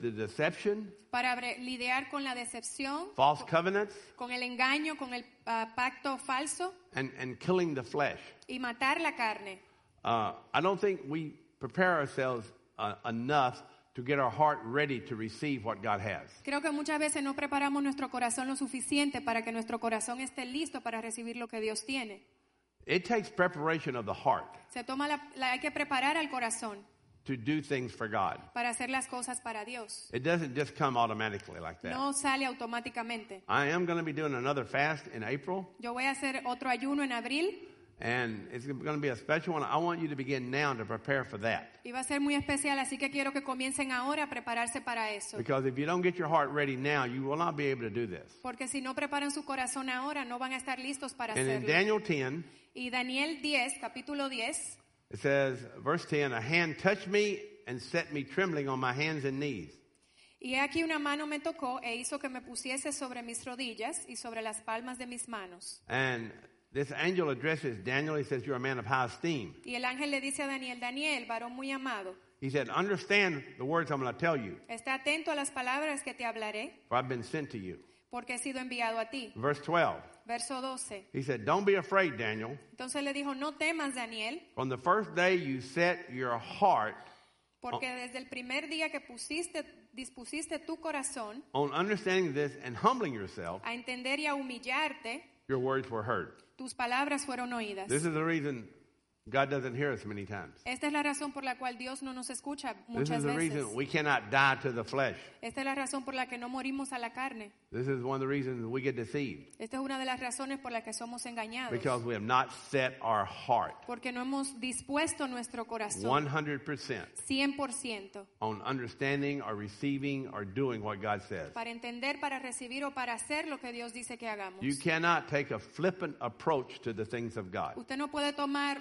the deception, para lidiar con la decepción, false covenants, con el engaño, con el pacto falso and killing the flesh. y matar la carne. I don't think we prepare ourselves enough to get our heart ready to receive what God has. Creo que muchas veces no preparamos nuestro corazón lo suficiente para que nuestro corazón esté listo para recibir lo que Dios tiene. It takes preparation of the heart Hay que preparar al corazón to do things for God. para hacer las cosas para Dios. It doesn't just come automatically like that. No sale automáticamente. I am going to be doing another fast in April, Yo voy a hacer otro ayuno en abril and it's going to be a special one. I want you to begin now to prepare for that. y va a ser muy especial, así que quiero que comiencen ahora a prepararse para eso. Because if you don't get your heart ready now, you will not be able to do this. Porque si no preparan su corazón ahora, no van a estar listos para And in hacerlo. Daniel 10, Y Daniel 10, capítulo 10, it says, verse 10, a hand touched me and set me trembling on my hands and knees. y he aquí una mano me tocó e hizo que me pusiese sobre mis rodillas y sobre las palmas de mis manos. And this angel addresses Daniel. He says, you're a man of high esteem. Y el ángel le dice a Daniel, Daniel, varón muy amado, He said, understand the words I'm going to tell you, está atento a las palabras que te hablaré, for I've been sent to you. porque he sido enviado a ti. Verse 12, Verso 12. he said, don't be afraid, Daniel. Entonces le dijo, no temas, Daniel, From the first day you set your heart porque desde el primer día que dispusiste tu corazón on understanding this and humbling yourself, a entender y a humillarte, your words were heard. tus palabras fueron oídas. This is the reason God doesn't hear us many times. Esta es la razón por la cual Dios no nos escucha This muchas is the veces. reason we cannot die to the flesh. Esta es la razón por la que no morimos a la carne. This is one of the reasons we get deceived, Esta es una de las razones por las que somos engañados. because we have not set our heart Porque no hemos dispuesto nuestro corazón 100% 100% on understanding or receiving or doing what God says. para entender, para recibir o para hacer lo que Dios dice que hagamos. You cannot take a flippant approach to the things of God. Usted no puede tomar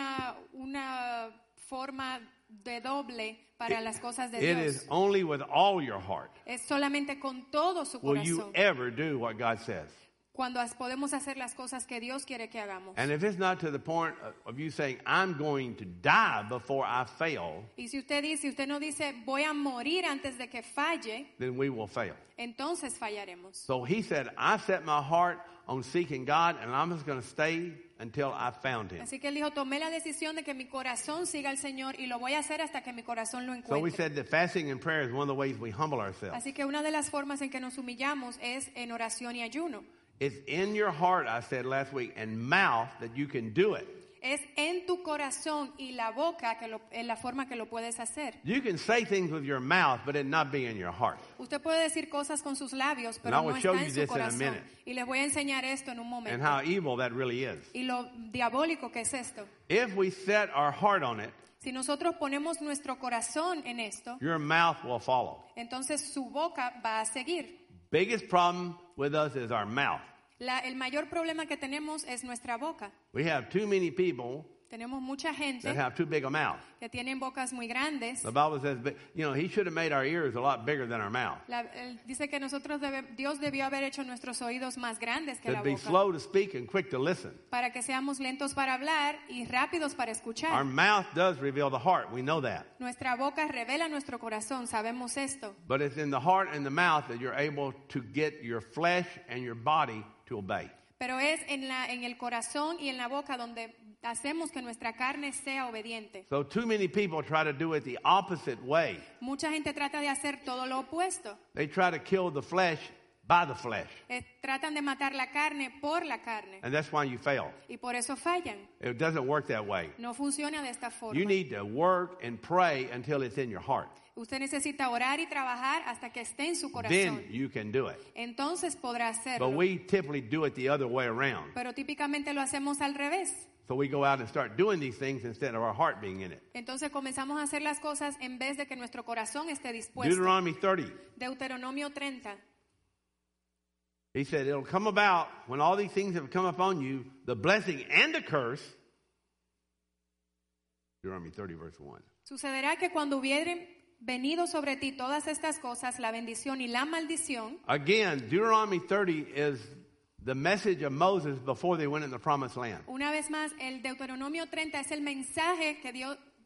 una forma de doble para las cosas de It Dios. is only with all your heart Es solamente con todo su will you corazón ever do what God says. cuando podemos hacer las cosas que Dios quiere que hagamos. And if it's not to the point of you saying, I'm going to die before I fail, Y si usted no dice voy a morir antes de que falle, then we will fail. entonces fallaremos. So he said, I set my heart on seeking God, and I'm just going to stay until I found him. Así que él dijo, tomé la decisión de que mi corazón siga al Señor y lo voy a hacer hasta que mi corazón lo So we encuentre. said that fasting and prayer is one of the ways we humble ourselves. Así que una de las formas en que nos humillamos es en oración y ayuno. It's in your heart, I said last week, and mouth that you can do it. Es en tu corazón y la boca en la forma que lo puedes hacer. You can say things with your mouth, but it not be in your heart. Usted puede decir cosas con sus labios, pero And I will no show está you en su this in a corazón. minute. Y les voy a enseñar esto en un And momento. how evil that really is. Y lo diabólico que es esto. If we set our heart on it, Si nosotros ponemos nuestro corazón en esto, your mouth will follow. entonces su boca va a seguir. Biggest problem with us is our mouth. El mayor problema que tenemos es nuestra boca. We have too many people Tenemos mucha gente that have too big a mouth. que tienen bocas muy grandes. The Bible says, he should have made our ears a lot bigger than our mouth. Él dice que Dios debió haber hecho nuestros oídos más grandes que la To be boca, slow to speak and quick to listen. para que seamos lentos para hablar y rápidos para Our escuchar. mouth does reveal the heart. We know that. Nuestra boca revela nuestro corazón, sabemos esto. But it's in the heart and the mouth that you're able to get your flesh and your body to obey. Pero es en el corazón y en la boca donde hacemos que nuestra carne sea obediente. So too many people try to do it the opposite way. Mucha gente trata de hacer todo lo opuesto. They try to kill the flesh by the flesh. Tratan de matar la carne por la carne. And that's why you fail. Y por eso fallan. It doesn't work that way. No funciona de esta forma. You need to work and pray until it's in your heart. Usted necesita orar y trabajar hasta que esté en su corazón. Then you can do it. Entonces podrá hacerlo. But we typically do it the other way around. Pero típicamente lo hacemos al revés. So we go out and start doing these things instead of our heart being in it. Entonces comenzamos a hacer las cosas en vez de que nuestro corazón esté dispuesto. Deuteronomy 30. Deuteronomio 30. He said, it'll come about when all these things have come upon you, the blessing and the curse. Deuteronomy 30, verse 1. Sucederá que cuando hubieren venido sobre ti todas estas cosas, la bendición y la maldición. Again, Deuteronomy 30 is the message of Moses before they went in the promised land. Una vez más, el Deuteronomio 30 es el mensaje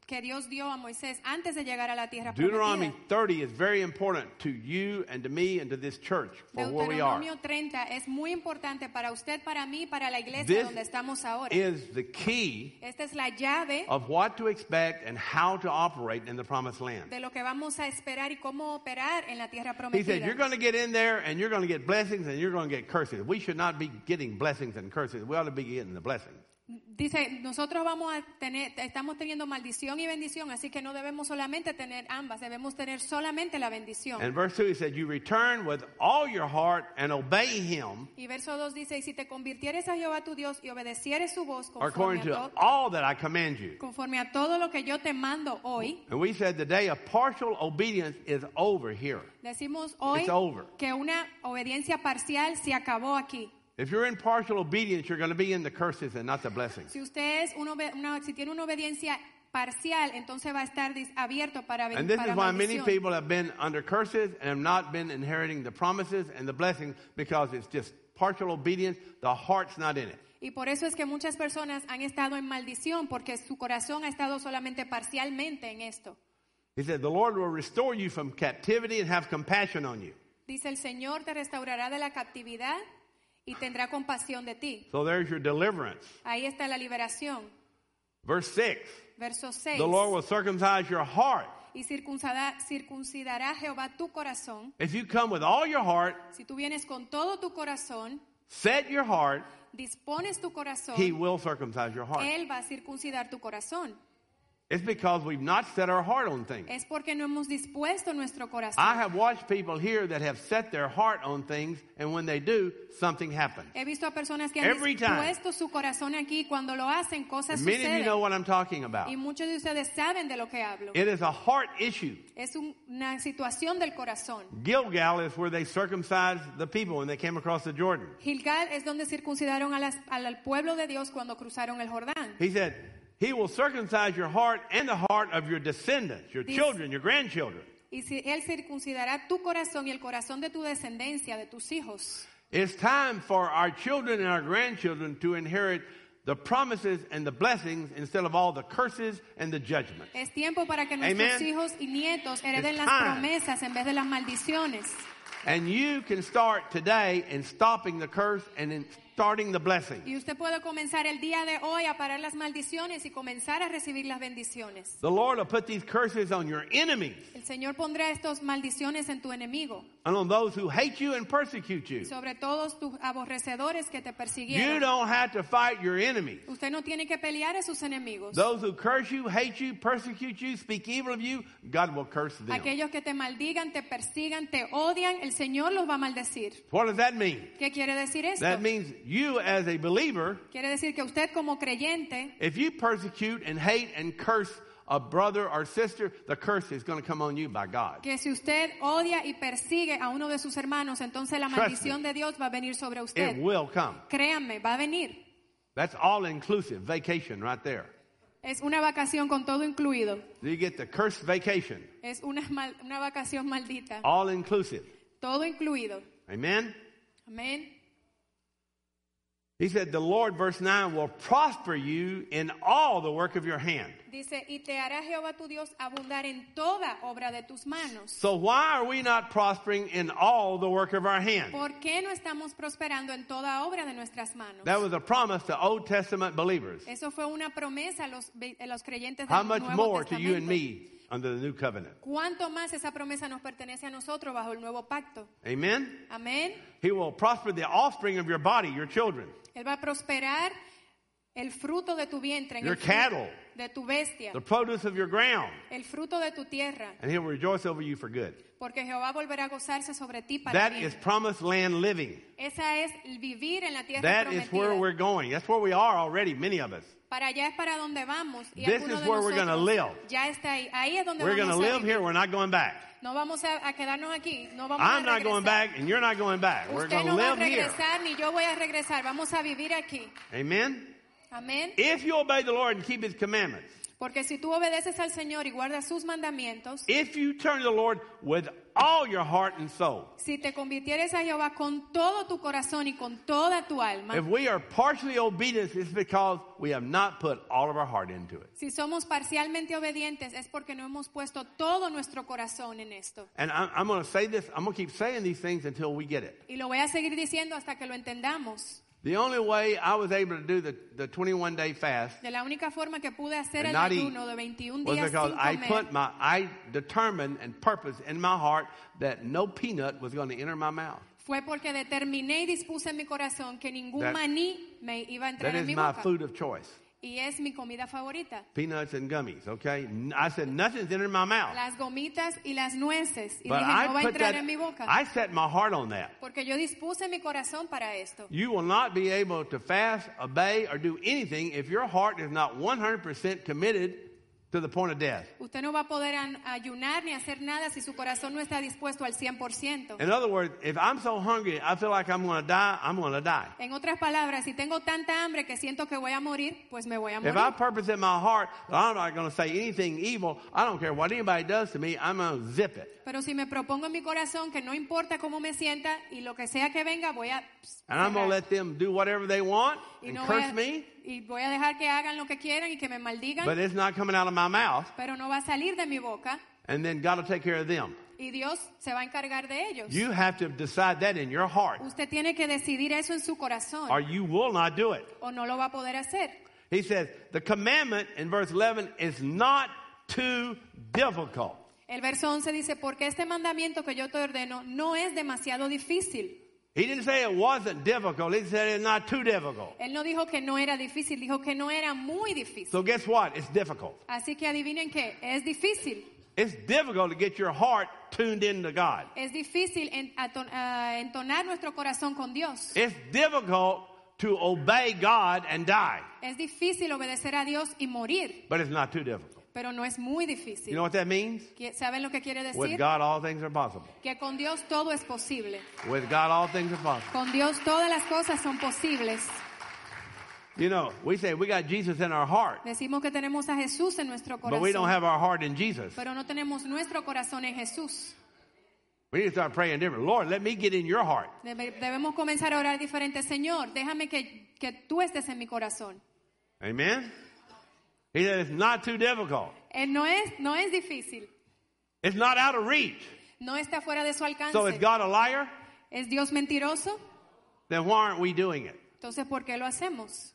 que Dios dio a Moisés antes de llegar a la tierra Deuteronomy prometida. 30 is very important to you and to me and to this church for where we are. Deuteronomio 30 es muy importante para usted, para mí, para la iglesia This donde estamos ahora. is the key Esta es la llave of what to expect and how to operate in the promised land. de lo que vamos a esperar y cómo operar en la tierra He said, prometida. you're going to get in there and you're going to get blessings and you're going to get curses. We should not be getting blessings and curses. We ought to be getting the blessings. Dice, nosotros estamos teniendo maldición y bendición, así que no debemos solamente tener ambas, debemos tener solamente la bendición. And verse 2, he said, you return with all your heart and obey him Y verso 2 dice, y si te convirtieres a Jehová tu Dios y obedecieres su voz according to all that I command you. conforme a todo lo que yo te mando hoy. And we said the day of partial obedience is over here. Decimos hoy It's over. que una obediencia parcial se acabó aquí. If you're in partial obedience, you're going to be in the curses and not the blessings. Si usted es si tiene una obediencia parcial, entonces va a estar abierto para And this para is why many maldición. people have been under curses and have not been inheriting the promises and the blessings because it's just partial obedience. The heart's not in it. Y por eso es que muchas personas han estado en maldición, porque su corazón ha estado solamente parcialmente en esto. He said, the Lord will restore you from captivity and have compassion on you. Dice, el Señor te restaurará de la captividad y tendrá compasión de ti. So there's your deliverance. Ahí está la liberación. Verse 6, Verso 6. the Lord will circumcise your heart. Y circuncidará Jehová tu corazón. If you come with all your heart, Si tú vienes con todo tu corazón, set your heart, dispones tu corazón, he will circumcise your heart. Él va a circuncidar tu corazón. It's because we've not set our heart on things. Es porque no hemos dispuesto nuestro corazón. I have watched people here that have set their heart on things, and when they do, something happens. He visto a personas que han Every time. dispuesto su corazón aquí, cuando lo hacen, cosas And many of you know suceden. what I'm talking about. Y muchos de ustedes saben de lo que hablo. It is a heart issue. Es una situación del corazón. Gilgal is where they circumcised the people when they came across the Jordan. Gilgal es donde circuncidaron al pueblo de Dios cuando cruzaron el Jordán. He said, he will circumcise your heart and the heart of your descendants, your children, your grandchildren. Y si Él circuncidará tu corazón y el corazón de tu descendencia, de tus hijos. It's time for our children and our grandchildren to inherit the promises and the blessings instead of all the curses and the judgment. Es tiempo para que nuestros Amen. hijos y nietos hereden It's las time. promesas en vez de las maldiciones. And you can start today in stopping the curse and in starting the blessing. Y usted puede comenzar el día de hoy a parar las maldiciones y comenzar a recibir las bendiciones. The Lord will put these curses on your enemies El Señor pondrá estas maldiciones en tu enemigo, and on those who hate you and persecute you. sobre todos tus aborrecedores que te You persiguieron. don't have to fight your enemies. Usted no tiene que pelear a sus enemigos. Those who curse you, hate you, persecute you, speak evil of you, God will curse them. Aquellos que te maldigan, te persigan, te odian, el Señor los va a maldecir. What does that mean? ¿Qué quiere decir esto? That means you as a believer, Quiere decir que usted como creyente, if you persecute and hate and curse a brother or sister, the curse is going to come on you by God. que si usted odia y persigue a uno de sus hermanos, entonces la Trust maldición de Dios va a venir sobre usted. It will come. Créanme, va a venir. That's all inclusive vacation right there. Es una vacación con todo incluido. You get the cursed vacation, Es una vacación maldita. all inclusive. Todo incluido. Amen? Amén. He said, the Lord, verse 9, will prosper you in all the work of your hand. Dice, y te hará Jehová tu Dios abundar en toda obra de tus manos. So why are we not prospering in all the work of our hand? ¿Por qué no estamos prosperando en toda obra de nuestras manos? That was a promise to Old Testament believers. Eso fue una promesa a los creyentes How del much Nuevo more to you and Testamento. me under the new covenant? ¿Cuánto más esa promesa nos pertenece a nosotros bajo el nuevo pacto? Amen? Amén. He will prosper the offspring of your body, your children, Él va a prosperar el fruto de tu vientre, en your el fruto cattle, de tu bestia, the produce of your ground, el fruto de tu tierra, and he'll rejoice over you for good. porque Jehová volverá a gozarse sobre ti para That bien. is promised land living. Esa es el vivir en la tierra That is where prometida. we're going. That's where we are already, many of us. Para allá es para donde vamos. Y This algunos is de where we're gonna nosotros live. ya está ahí. Ahí es donde We're going to vamos a live vivir. here. We're not going back. No vamos a quedarnos aquí. No vamos I'm a not going regresar. back, and you're not going back. We're Usted going to no va a live here. regresar, ni yo voy a regresar. Vamos a vivir aquí. Amen? Amén. If you obey the Lord and keep His commandments, Porque si tú obedeces al Señor y guardas sus mandamientos, if you turn to the Lord with all your heart and soul, si te convirtieres a Jehová con todo tu corazón y con toda tu alma, if we are partially obedient, it's because we have not put all of our heart into it. si somos parcialmente obedientes es porque no hemos puesto todo nuestro corazón en esto. And I'm going to say this, I'm going to keep saying these things until we get it. Y lo voy a seguir diciendo hasta que lo entendamos. The only way I was able to do the 21-day fast De la única forma que pude hacer and el not eat ayuno de 21 was días because sin comer I determined and purposed in my heart that no peanut was going to enter my mouth. fue porque determiné y dispuse en mi corazón que ningún That- maní me iba a entrar That en is mi my boca. food of choice. Y es mi comida favorita. Peanuts and gummies, okay? I said nothing's entering my mouth. Las gomitas y las nueces. Y But dije, no va a I put entrar that, en mi boca. I set my heart on that. Porque yo dispuse mi corazón para esto. You will not be able to fast, obey, or do anything if your heart is not 100% committed to the point of death. Usted no va a poder ayunar ni hacer nada si su corazón no está dispuesto al 100%. In other words, if I'm so hungry, I feel like I'm going to die, I'm going to die. En otras palabras, si tengo tanta hambre que siento que voy a morir, pues me voy a If I morir. purpose in my heart that I'm not going to say anything evil, I don't care what anybody does to me, I'm going to zip it. Pero si me propongo en mi corazón que no importa cómo me sienta y lo que sea que venga, voy a And I'm going to cerrar. let them do whatever they want Y and no voy curse a- me, y voy a dejar que hagan lo que quieran y que me maldigan, but it's not coming out of my mouth. pero no va a salir de mi boca And then God will take care of them. y Dios se va a encargar de ellos. You have to decide that in your heart, Usted tiene que decidir eso en su corazón or you will not do it. o no lo va a poder hacer. He says, the commandment in verse 11 is not too difficult. El verso 11 dice, porque este mandamiento que yo te ordeno no es demasiado difícil. He didn't say it wasn't difficult. He said it's not too difficult. Él no dijo que no era difícil, dijo que no era muy difícil. So guess what? It's difficult. Así que adivinen qué, es difícil. It's difficult to get your heart tuned into God. Es difícil entonar nuestro corazón con Dios. It's difficult to obey God and die, Es difícil obedecer a Dios y morir, but it's not too difficult. pero no es muy You difícil. know what that means? ¿Saben lo que quiere With decir? God, all things are possible. Que con Dios todo es posible. With God, all things are possible. Con Dios todas las cosas son posibles. You know, we say we got Jesus in our heart, Decimos que tenemos a Jesús en nuestro but we don't corazón, have our heart in Jesus. pero no tenemos nuestro corazón en Jesús. We need to start praying different. Lord, let me get in your heart. Debemos comenzar a orar diferente. Señor, déjame que tú estés en mi corazón. Amen? He said it's not too difficult. No es difícil. It's not out of reach. No está fuera de su alcance. So is God a liar? ¿Es Dios mentiroso? Then why aren't we doing it? Entonces, ¿por qué lo hacemos?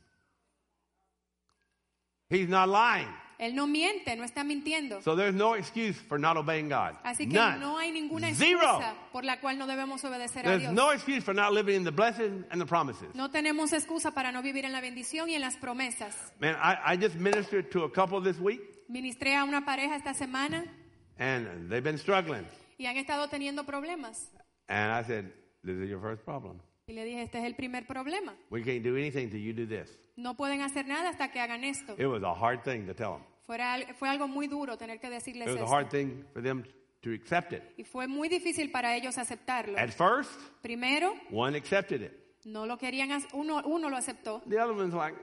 He's not lying. Él no miente, no está mintiendo. So there's no excuse for not obeying God. Así que None. no hay ninguna Zero. excusa por la cual no debemos obedecer a There's Dios. no excuse for not living in the blessings and the promises. No tenemos excusa para no vivir en la bendición y en las promesas. Man, I just ministered to a couple this week, Ministré a una pareja esta semana and they've been struggling. y han estado teniendo problemas. And I said, this is your first problem. Y le dije, este es el primer problema. We can't do anything till you do this. No pueden hacer nada hasta que hagan esto. It was a hard thing to tell them. Fue algo muy duro tener que decirles It was a esto. hard thing for them to accept it. Y fue muy difícil para ellos aceptarlo. At first, Primero, one accepted it. no lo querían, uno lo aceptó The other one's like,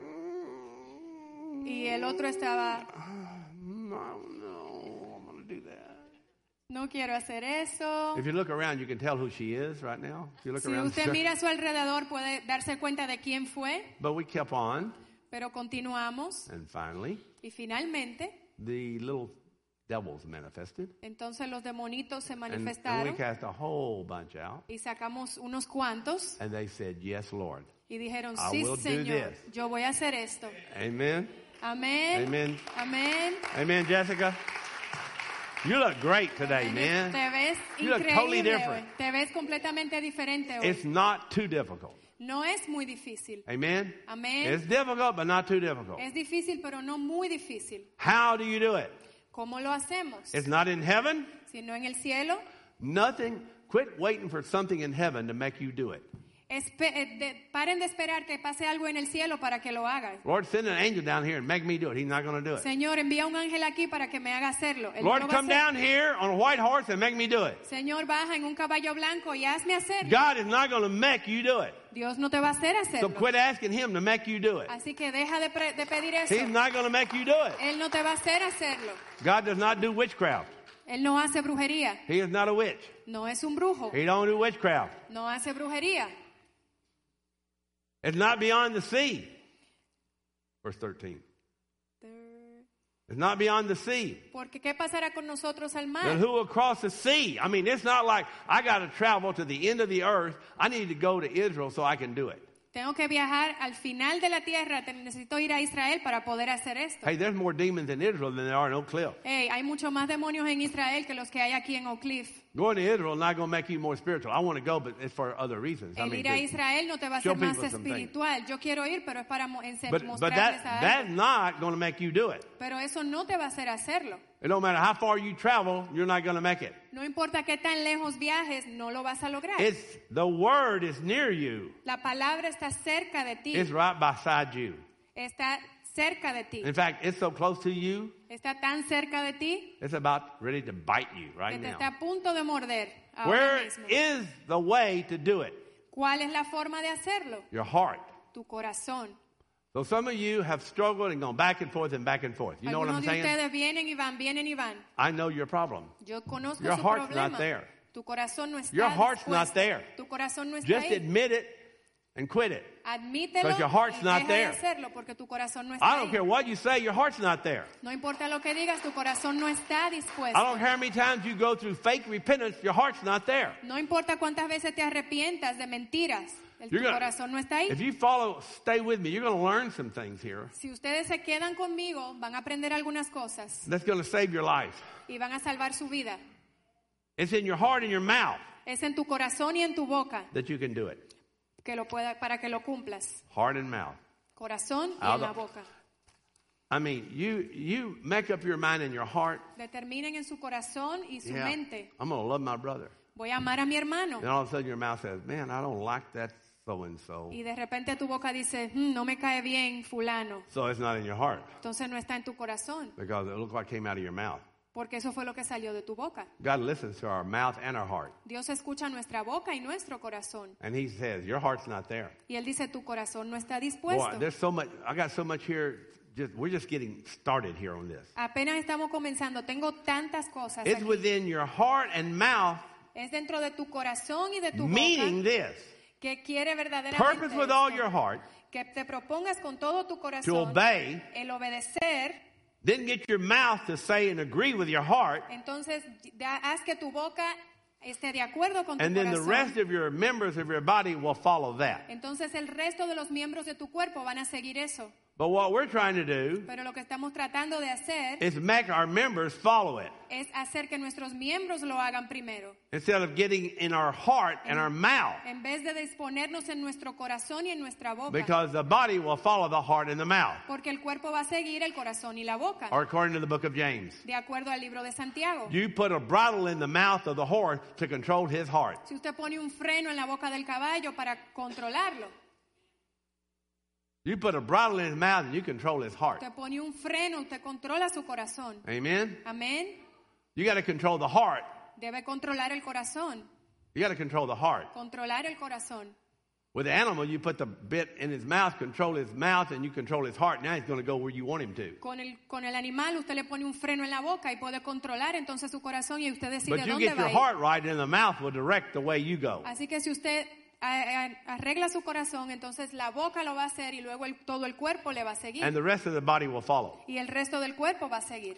y el otro estaba, no, I'm going to do that. no quiero hacer eso. If you look around, you can tell who she is right now. If you look Si around, usted mira a su alrededor puede darse cuenta de quién fue, but we kept on, pero continuamos and finally, y finalmente, the little devils manifested, entonces los demonitos se and we manifestaron cast a whole bunch out, y sacamos unos cuantos and they said, "Yes, Lord." y dijeron, I sí will do Señor, this. yo voy a hacer esto. Amen. Amén. Amen. Amén. Amen, Jessica. You look great today, man. Te ves You look totally increíble different. hoy. Te ves completamente diferente hoy. It's not too difficult. No es muy difícil. Amen. Amén. It's difficult, but not too difficult. Es difícil, pero no muy difícil. How do you do it? ¿Cómo lo hacemos? It's not in heaven. Si no en el cielo, Nothing. Quit waiting for something in heaven to make you do it. Paren de esperar que pase algo en el cielo para que lo hagan. Lord, send an angel down here and make me do it. He's not going to do it. Señor, envía un ángel aquí para que me haga hacerlo. Él Lord, no lo va a come hacer. down here on a white horse and make me do it. Señor, baja en un caballo blanco y hazme hacerlo. God is not going to make you do it. Dios no te va a hacer So hacerlo. quit asking him to make you do it. Así que deja de pedir eso. He's not going to make you do it. Él no te va a hacer hacerlo. God does not do witchcraft. Él no hace brujería. He is not a witch. No es un brujo. He don't do witchcraft. No hace brujería. It's not beyond the sea. Verse 13. It's not beyond the sea. Porque ¿qué pasará con nosotros al Then mar? who will cross the sea? I mean, it's not like I got to travel to the end of the earth. I need to go to Israel so I can do it. Tengo que viajar al final de la tierra. Necesito ir a Israel para poder hacer esto. Hey, there's more demons in Israel than there are in Oak Cliff. Hey, hay mucho más demonios en Israel que los que hay aquí en Oak Cliff. Going to Israel is not going to make you more spiritual. I want to go, but it's for other reasons. El ir a Israel no te va a show hacer más people some things. espiritual. Yo quiero ir, pero es para but mostrarles a that's algo. not going to make you do it. Pero eso no te va a hacer hacerlo. It don't matter how far you travel, you're not going to make it. No importa qué tan lejos viajes, no lo vas a lograr. The word is near you. La palabra está cerca de ti. It's right beside you. Está cerca de ti. In fact, it's so close to you, Está tan cerca de ti it's about ready to bite you que right te now. está a punto de morder ahora Where mismo. is the way to do it? ¿Cuál es la forma de hacerlo? Your heart. Tu corazón. So some of you have struggled and gone back and forth and back and forth. You know what I'm Algunos de saying? ustedes vienen y van. I know your problem. Yo conozco Your su heart's problema. not there. Tu corazón no está Your heart's dispuesto. not there. Tu corazón no está Just ahí. admit it and quit it. Admítelo 'Cause your heart's y not deja there. de hacerlo porque tu corazón no está I don't ahí. care what you say, your heart's not there. No importa lo que digas, tu corazón no está dispuesto. I don't care how many times you go through fake repentance, your heart's not there. No importa cuántas veces te arrepientas de mentiras, tu You're gonna- corazón no está ahí. If you stay with me, you're going to learn some things here. Si ustedes se quedan conmigo, van a aprender algunas cosas That's going to save your life. y van a salvar su vida. It's in your heart and your mouth Es en tu corazón y en tu boca that you can do it. para que lo cumplas. Heart and mouth. Corazón y Out en la of- boca. I mean, you make up your mind in your heart. Determinen en su corazón y su Yeah, mente. I'm going to love my brother. Voy a amar a mi hermano. Then all of a sudden your mouth says, man, I don't like that so-and-so. Y de repente tu boca dice, no me cae bien fulano. So it's not in your heart Entonces no está en tu corazón, because it looked like it came out of your mouth. porque eso fue lo que salió de tu boca. God listens to our mouth and our heart. Dios escucha nuestra boca y nuestro corazón. And he says, your heart's not there. Y Él dice, tu corazón no está Boy, dispuesto. there's so much. I got so much here. We're just getting started here on this. Apenas estamos comenzando. Tengo tantas cosas It's aquí. within your heart and mouth, Es dentro de tu corazón y de tu meaning boca this. que quiere verdaderamente Purpose with all esto. your heart Que te propongas con todo tu to corazón obey, el obedecer. then get your mouth to say and agree with your heart, Entonces haz que tu boca esté de acuerdo con tu and then the corazón. rest of your members of your body will follow that. Entonces el resto de los miembros de tu cuerpo van a seguir eso. But what we're trying to do Pero lo que estamos tratando de hacer is make our members follow it es hacer que nuestros miembros lo hagan primero. instead of getting in our heart and our mouth, En vez de disponernos en nuestro corazón y en nuestra boca. because the body will follow the heart and the mouth, Porque el cuerpo va a seguir el corazón y la boca. or according to the book of James. De acuerdo al libro de Santiago. You put a bridle in the mouth of the horse to control his heart. Si usted pone un freno en la boca del caballo para controlarlo. You put a bridle in his mouth and you control his heart. Usted pone un freno, usted controla su corazón. Amen? Amén. You got to control the heart. Debe controlar el corazón. You got to control the heart. Controlar el corazón. With the animal, you put the bit in his mouth, control his mouth, and you control his heart. Now he's going to go where you want him to. Con el animal usted le pone un freno en la boca y puede controlar entonces su corazón y usted decide But you dónde get va your a ir. heart right, and the mouth will direct the way you go. Así que si usted arregla su corazón, entonces la boca lo va a hacer y luego todo el cuerpo le va a seguir. And the rest of the body will follow. Y el resto del cuerpo va a seguir.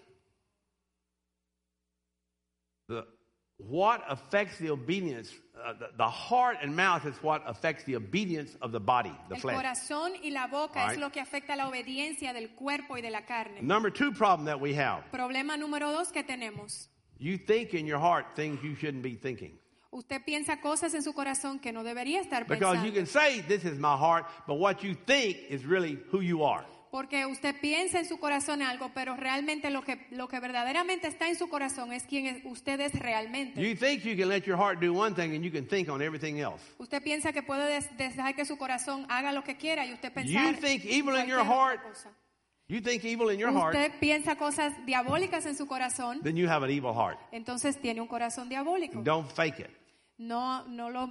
What affects the obedience, the heart and mouth is what affects the obedience of the body, the El flesh. corazón y la boca All es right. lo que afecta la obediencia del cuerpo y de la carne. Number two problem that we have. Problema número 2 que tenemos. You think in your heart things you shouldn't be thinking. Usted piensa cosas en su corazón que no debería estar Because you pensando. can say, this is my heart, but what you think is really who you are. Porque usted piensa en su corazón algo, pero realmente lo que verdaderamente está en su corazón es quien usted es realmente. You think you can let your heart do one thing and you can think on everything else. Usted piensa que puede dejar que su corazón haga lo que quiera y usted pensar You think evil in your cualquier otra heart, cosa. you think evil in your heart, Usted piensa cosas diabólicas en su corazón, then you have an evil heart. entonces tiene un corazón diabólico. Don't fake it. No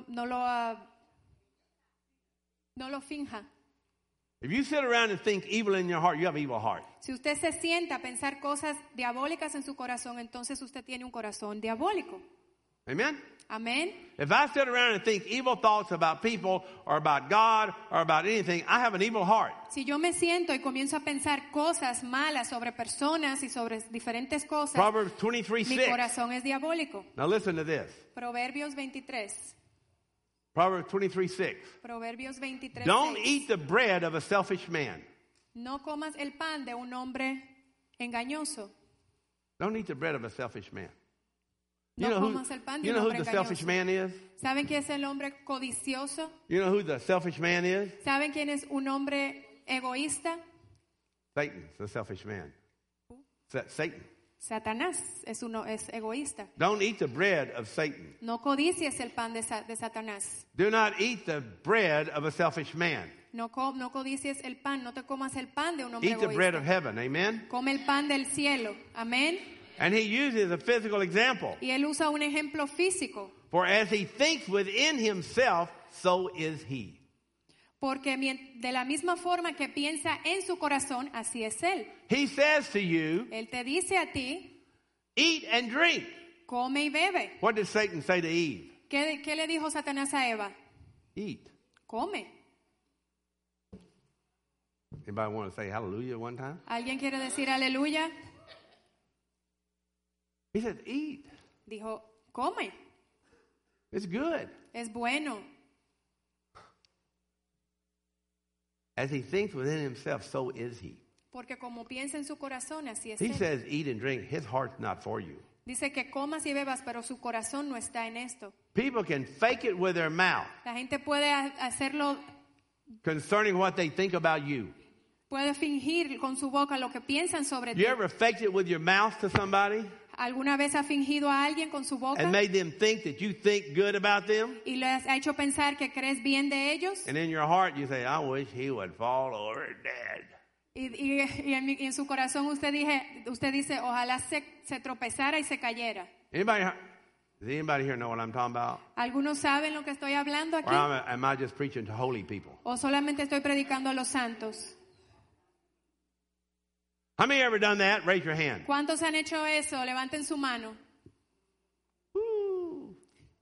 lo finja. If you sit around and think evil in your heart, you have an evil heart. Si usted se sienta a pensar cosas diabólicas en su corazón, entonces usted tiene un corazón diabólico. Amen? Amén. If I sit around and think evil thoughts about people or about God or about anything, I have an evil heart. Si yo me siento y comienzo a pensar cosas malas sobre personas y sobre diferentes cosas, Proverbs mi 23:6. corazón es diabólico. Now listen to this. Proverbios 23. Proverbs 23:6. Proverbios 23. Don't eat the bread of a selfish man. No comas el pan de un hombre engañoso. Don't eat the bread of a selfish man. No comas el pan de You un know who hombre the selfish engañoso. man is? ¿Saben quién es el hombre codicioso? You know who the selfish man is? ¿Saben quién es un hombre egoísta? Satan's the selfish man. Satan. Satanás es egoísta. Don't eat the bread of Satan. No codicies el pan de Satanás. Do not eat the bread of a selfish man. No codicies el pan, no te comas el pan de un hombre Eat the bread of egoísta. heaven. Amen? Come el pan del cielo. Amén. And he uses a physical example. Y él usa un ejemplo físico. For as he thinks within himself, so is he. Porque de la misma forma que piensa en su corazón, así es él. He says to you, Él te dice a ti, eat and drink. come y bebe. What did Satan say to Eve? ¿Qué le dijo Satanás a Eva? Eat. Come. Anybody want to say hallelujah one time? ¿Alguien quiere decir aleluya? He said, eat. Dijo, come. It's good. Es bueno. As he thinks within himself, so is he. Porque como piensa en su corazón, así es He él. says, eat and drink. His heart's not for you. Dice que comas y bebas, pero su corazón no está en esto. People can fake it with their mouth La gente puede hacerlo, concerning what they think about you. puede fingir con su boca lo que piensan sobre ti. You ever faked it with your mouth to somebody ¿Alguna vez ha fingido a alguien con su boca and made them think that you think good about them? y les ha hecho pensar que crees bien de ellos? And in your heart you say, I wish he would fall over dead. Y en su corazón usted dice, ojalá se tropezara y se cayera. Does anybody here know what I'm talking about? ¿Algunos saben lo que estoy hablando aquí? Or am I just preaching to holy people? ¿O solamente estoy predicando a los santos? How many ever done that? Raise your hand. ¿Cuántos han hecho eso? Levanten su mano. Woo.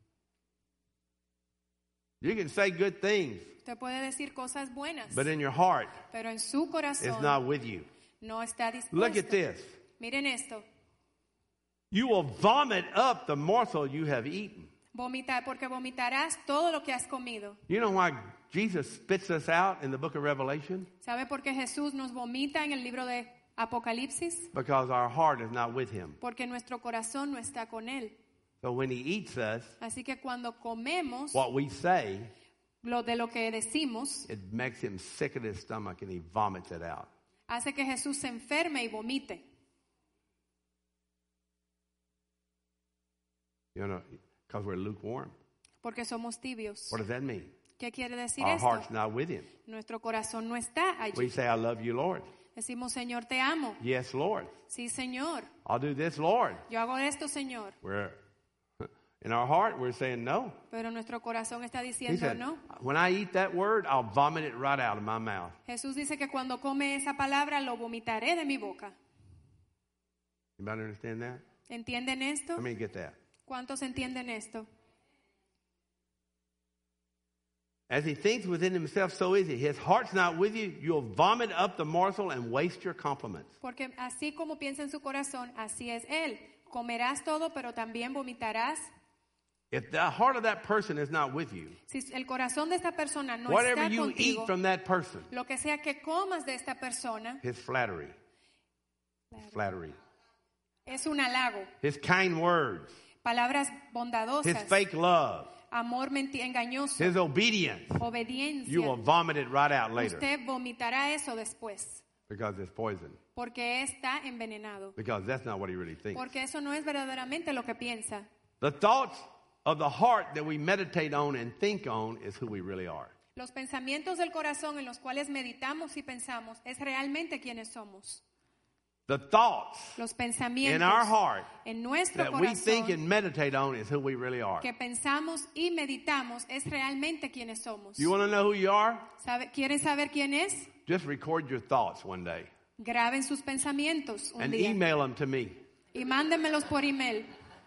You can say good things, Usted puede decir cosas buenas, but in your heart, pero en su it's corazón not with you. no está Look at dispuesto. this. Miren esto. You will vomit up the morsel you have eaten. Porque vomitarás todo lo que has comido. You know why Jesus spits us out in the book of Revelation? ¿Sabe por qué Jesús nos vomita en el libro de Apocalipsis? Because our heart is not with him. Porque nuestro corazón no está con él. So when he eats us, Así que cuando comemos what we say, lo que decimos, it makes him sick in his stomach and he vomits it out. hace que Jesús se enferme y vomite. You know, because we're lukewarm. Porque somos tibios. What does that mean? ¿Qué quiere decir Our esto? heart's not with him. Nuestro corazón no está We allí. say, I love you, Lord. Decimos, Señor, te amo. Yes, Lord. Sí, Señor. I'll do this, Lord. Yo hago esto, Señor. We're in our heart, we're saying no. Pero nuestro corazón está He diciendo said, no. when I eat that word, I'll vomit it right out of my mouth. Jesús dice que cuando come esa palabra lo vomitaré de mi boca. Anybody understand that? ¿Entienden esto? Let me get that. ¿Cuántos entienden esto? As he thinks within himself, so is he. His heart's not with you. You'll vomit up the morsel and waste your compliments. Porque así como piensa en su corazón, así es él. Comerás todo, pero también vomitarás. If the heart of that person is not with you, Si el corazón de esta persona no whatever está you contigo, eat from that person, lo que sea que comas de esta persona his flattery, es un halago, his kind words, palabras his bondadosas, fake love, amor engañoso, his obedience, obediencia. you will vomit it right out later. Usted vomitará eso después. Because it's poison. porque está envenenado. Because that's not what he really thinks. Porque eso no es verdaderamente lo que piensa. The thoughts of the heart that we meditate on and think on is who we really are. Los pensamientos del corazón en los cuales meditamos y pensamos es realmente quienes somos. The thoughts Los in pensamientos our heart en nuestro that we think corazón and meditate on is who we really are. que pensamos y meditamos es realmente quienes somos. You want to know who you are? ¿Quieren saber quién es? Just record your thoughts one day Graben sus pensamientos un and día email them to me. y mándenmelos por email.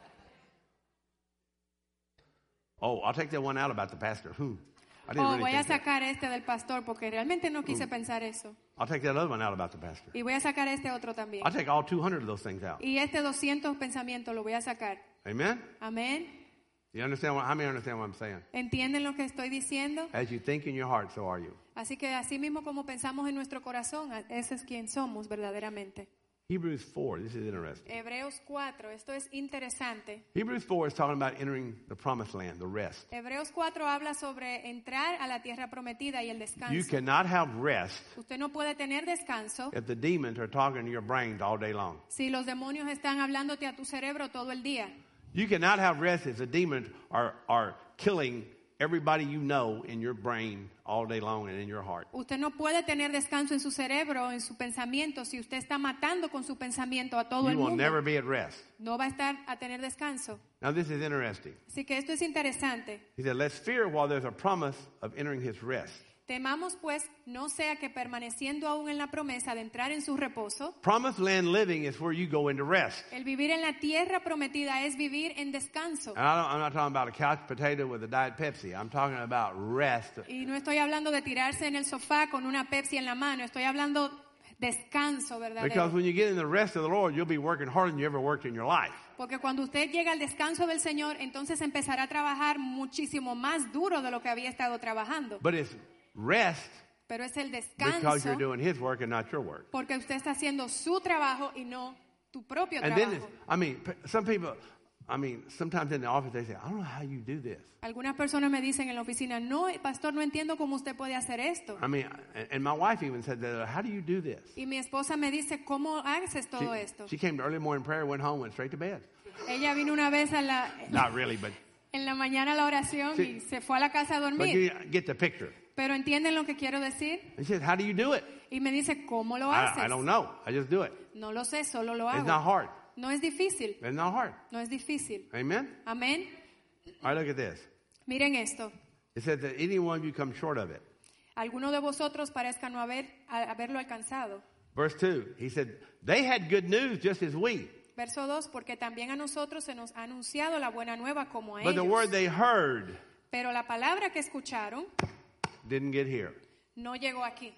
Oh, I'll take that one out about the pastor. I didn't Oh, really voy a think that. sacar este del pastor porque realmente no quise pensar eso. I'll take that other one out about the pastor. Y voy a sacar este otro también. I'll take all 200 of those things out. Y este 200 pensamientos lo voy a sacar. Amen? Amén. You understand how many understand what I'm saying? ¿Entienden lo que estoy diciendo? As you think in your heart, so are you. Así que así mismo como pensamos en nuestro corazón, ese es quien somos verdaderamente. Hebrews 4, this is interesting. Hebreos 4, esto es interesante. Hebrews 4 is talking about entering the promised land, the rest. Hebreos 4 habla sobre entrar a la tierra prometida y el You descanso. cannot have rest Usted no puede tener descanso if the demons are talking to your brains all day long. si los demonios están hablándote a tu cerebro todo el día. You cannot have rest if the demons are killing everybody you know in your brain all day long and in your heart. Usted no puede tener descanso en su cerebro, en su pensamiento, si usted está matando con su pensamiento a todo el You will mundo. never be at rest. No va a estar a tener descanso. Now this is interesting. Así que esto es interesante. He said, let's fear while there's a promise of entering his rest. Temamos pues, no sea que permaneciendo aún en la promesa de entrar en su reposo, Promised land living is where you go into rest. el vivir en la tierra prometida es vivir en descanso. And I'm not talking about a couch potato with a Diet Pepsi. I'm talking about rest. Y no estoy hablando de tirarse en el sofá con una Pepsi en la mano, estoy hablando descanso Because verdadero. when you get in the rest of the Lord, you'll be working harder than you ever worked in your life. Porque cuando usted llega al descanso del Señor, entonces empezará a trabajar muchísimo más duro de lo que había estado trabajando. But it's rest Pero es el because descanso you're doing his work and not your work. porque usted está haciendo su trabajo y no tu propio And then, trabajo. some people, sometimes in the office they say, I don't know how you do this. Algunas personas me dicen en la oficina, no, pastor, no entiendo cómo usted puede hacer esto. And my wife even said that, how do you do this? Y mi esposa me dice, ¿cómo haces todo esto? She came to early morning prayer, went home, went straight to bed. Ella vino una vez Not really, but en la mañana a la oración Sí. y se fue a la casa a you dormir. get the picture. Pero ¿entienden lo que quiero decir? And she said, how do you do it? Y me dice, ¿cómo lo haces? I don't know. I just do it. No lo sé, solo lo It's not hago. hard. No es difícil, It's not hard. no es difícil. Amen? Amén. All right, look at this. Miren esto. It says that any one of you come short of it. Alguno de vosotros parezca no haberlo alcanzado. Verse 2, he said, they had good news just as we. Verso 2, porque también a nosotros se nos ha anunciado la buena nueva como a But the word ellos. they heard Pero la palabra que escucharon didn't get here. no llegó aquí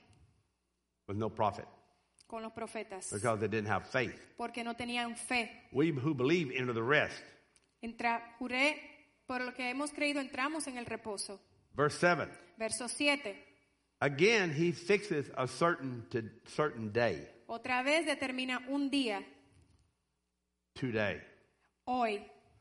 With no prophet. con los profetas, Because they didn't have faith. porque no tenían fe. We who believe enter the rest. Juré, por lo que hemos creído entramos en el reposo. Verse 7. Verso 7, Again, he fixes a certain day. otra vez determina un día, Today. hoy.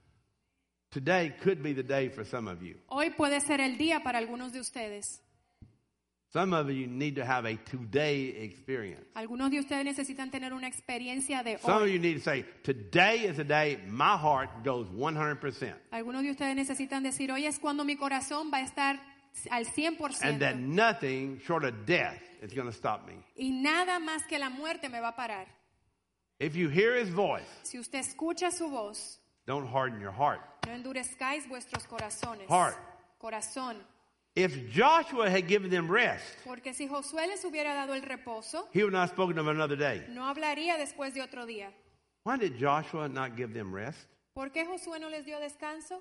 Today could be the day for some of you. Hoy puede ser el día para algunos de ustedes. Some of you need to have a today experience. Algunos de ustedes necesitan tener una experiencia de Some of hoy. you need to say, today is the day my heart goes 100%. Algunos de ustedes necesitan decir, hoy es cuando mi corazón va a estar al And that 100%. nothing short of death is going to stop me. Y nada más que la muerte me va a parar. If you hear his voice, Si usted escucha su voz, don't harden your heart. no endurezcáis vuestros corazones. Heart. Corazón. If Joshua had given them rest, Porque si Josué les hubiera dado el reposo, he would not have spoken of another day. no hablaría después de otro día. Why did Joshua not give them rest? ¿Por qué Josué no les dio descanso?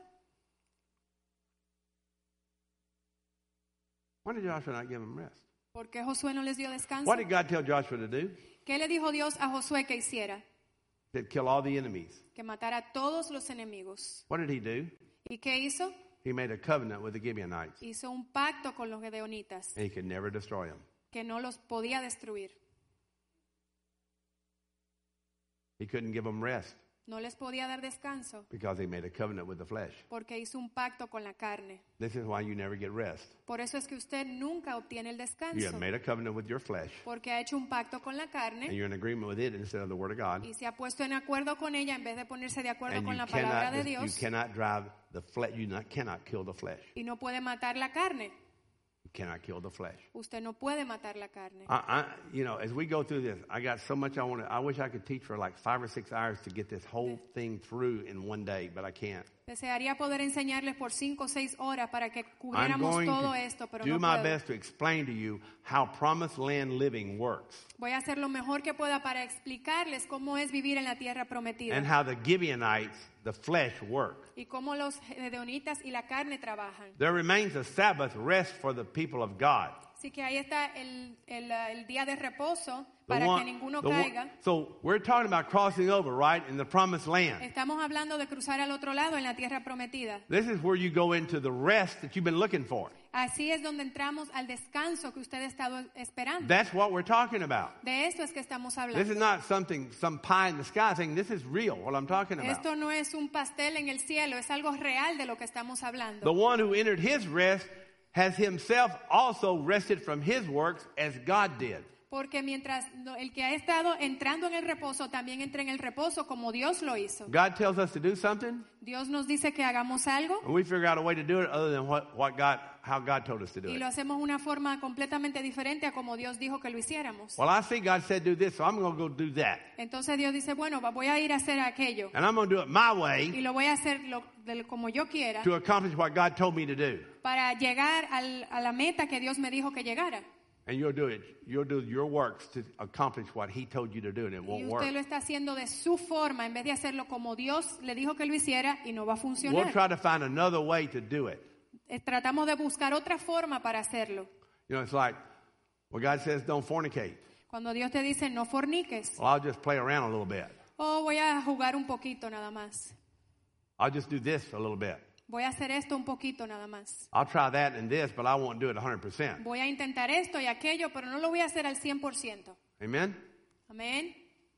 Why did Joshua not give them rest? ¿Por qué Josué no les dio descanso? What did God tell Joshua to do? ¿Qué le dijo Dios a Josué que hiciera? He said, kill all the enemies. Que matara a todos los enemigos. What did he do? ¿Y qué hizo? He made a covenant with the Gibeonites. Hizo un pacto con los gedeonitas, And he could never destroy them. que no los podía destruir. He couldn't give them rest. No les podía dar descanso because they made a covenant with the flesh. porque hizo un pacto con la carne. This is why you never get rest. Por eso es que usted nunca obtiene el You descanso. have made a covenant with your flesh, Porque ha hecho un pacto con la and carne you're in agreement with it instead of the Word of God. y se ha puesto en acuerdo con ella en vez de ponerse de acuerdo And con you la palabra de you Dios. cannot drive the flesh. Cannot kill the flesh. Y no puede matar la carne. You cannot kill the flesh. Usted no puede matar la carne. As we go through this, I got so much I wish I could teach for like 5 or 6 hours to get this whole thing through in one day, but I can't. Desearía poder enseñarles por 5 o 6 horas para que I'm cubriéramos going todo to esto, pero do no my puedo. best to explain to you how promised land living works Voy a hacer lo mejor que pueda para explicarles cómo es vivir en la tierra prometida and how the Gibeonites, the flesh, work. y cómo los gedeonitas y la carne trabajan. There remains a Sabbath rest for the people of God. Así que ahí está el día de reposo The para one- que ninguno the one- caiga. So we're talking about crossing over, right, in the promised land. Estamos hablando de cruzar al otro lado en la tierra prometida. This is where you go into the rest that you've been looking for. Así es donde entramos al descanso que usted ha estado esperando. That's what we're talking about. De esto es que estamos This hablando. is not some pie in the sky thing. This is real, what I'm talking about. Esto no es un pastel en el cielo, es algo real de lo que estamos The hablando. one who entered his rest has himself also rested from his works as God did. Porque mientras el que ha estado entrando en el reposo también entra en el reposo como Dios lo hizo. God tells us to do something, Dios nos dice que hagamos algo and we figure out a way to do it other than how God told us to do y it. lo hacemos de una forma completamente diferente a como Dios dijo que lo hiciéramos. Well, I see God said do this, so I'm going to go do that. Entonces Dios dice, bueno, voy a ir a hacer aquello And I'm going to do it my y way lo voy a hacer como yo quiera to accomplish what God told me to do. para llegar a la meta que Dios me dijo que llegara. And you'll do it. You'll do your works to accomplish what he told you to do, and it Y won't usted work. lo está haciendo de su forma en vez de hacerlo como Dios le dijo que lo hiciera y no va a We'll funcionar. try to find another way to do it. Tratamos de buscar otra forma para hacerlo. You know, it's like, well, God says don't fornicate. Cuando Dios te dice no forniques, Well, I'll just play around a little bit. voy a jugar un poquito nada más. I'll just do this a little bit. Voy a hacer esto un poquito nada más. I'll try that and this, but I won't do it 100%. Voy a intentar esto y aquello, pero no lo voy a hacer al 100%. Amen? Amén.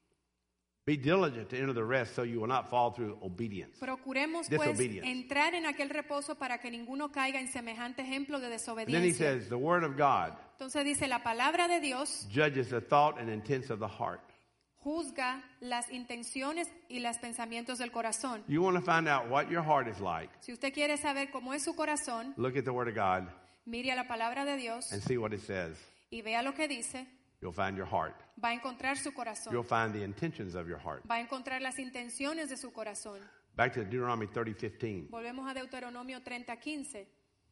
Be diligent to enter the rest so you will not fall through obedience. Procuremos pues Disobedience. entrar en aquel reposo para que ninguno caiga en semejante ejemplo de And then he desobediencia. says, the word of God Entonces dice, la palabra de Dios judges the thought and intents of the heart. juzga las intenciones y los pensamientos del corazón. You want to find out what your heart is like, Si usted quiere saber cómo es su corazón, look at the word of God mire a la palabra de Dios and see what it says. y vea lo que dice. You'll find your heart. Va a encontrar su You'll corazón. find the intentions of your heart. Va a encontrar las intenciones de su corazón. Back to Deuteronomy 30:15. Volvemos a Deuteronomio 30:15.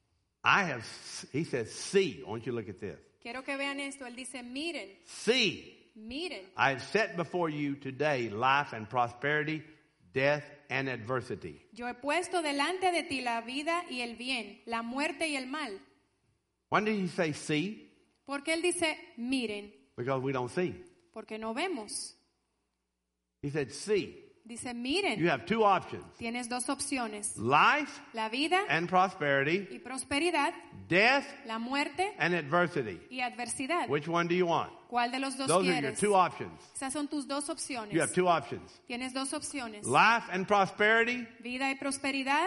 He says, see. I want you to look at this. Quiero que vean esto. Él dice, miren, See, miren. I have set before you today life and prosperity, death and adversity. Yo he puesto delante de ti la vida y el bien, la muerte y el mal. When did he say see? Porque él dice, miren, Because we don't see. porque no vemos. He said, see. Dice, You miren, have two options. tienes dos opciones. Life La vida and prosperity, y prosperidad, death la muerte and adversity. y adversidad. Which one do you want? ¿Cuál de los dos Those are your quieres? two options. Esas son tus dos opciones. You have two options. Tienes dos opciones. Life and prosperity Vida y prosperidad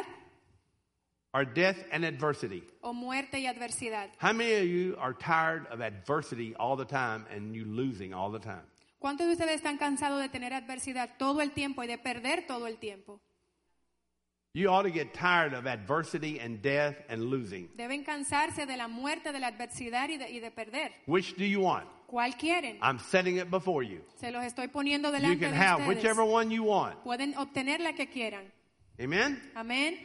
or death and adversity. o muerte y adversidad. How many of you are tired of adversity all the time and you losing all the time? ¿Cuántos de ustedes están cansados de tener adversidad todo el tiempo y de perder todo el tiempo? You ought to get tired of adversity and death and losing. Deben cansarse de la muerte, de la adversidad y de perder. Which do you want? ¿Cuál quieren? I'm setting it before you. Se los estoy poniendo You delante can de have ustedes. whichever one you want. Pueden obtener la que quieran. Amen? Amén.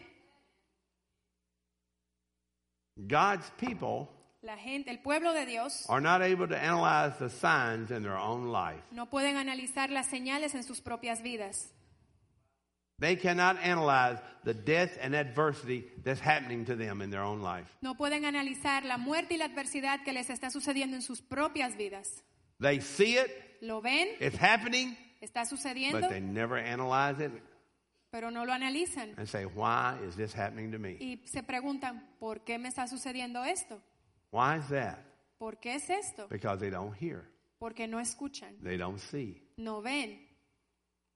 God's people La gente, el pueblo de Dios, are not able to analyze the signs in their own life. no pueden analizar las señales en sus propias vidas. They cannot analyze the death and adversity that's happening to them in their own life. No pueden analizar la muerte y la adversidad que les está sucediendo en sus propias vidas. They see it, Lo ven, it's happening, está sucediendo, but they never analyze it pero no lo analizan. and say, why is this happening to me? Y se preguntan, ¿por qué me está sucediendo esto? Why is that? ¿Por qué es esto? Because they don't hear, Porque no escuchan, they don't see, no ven,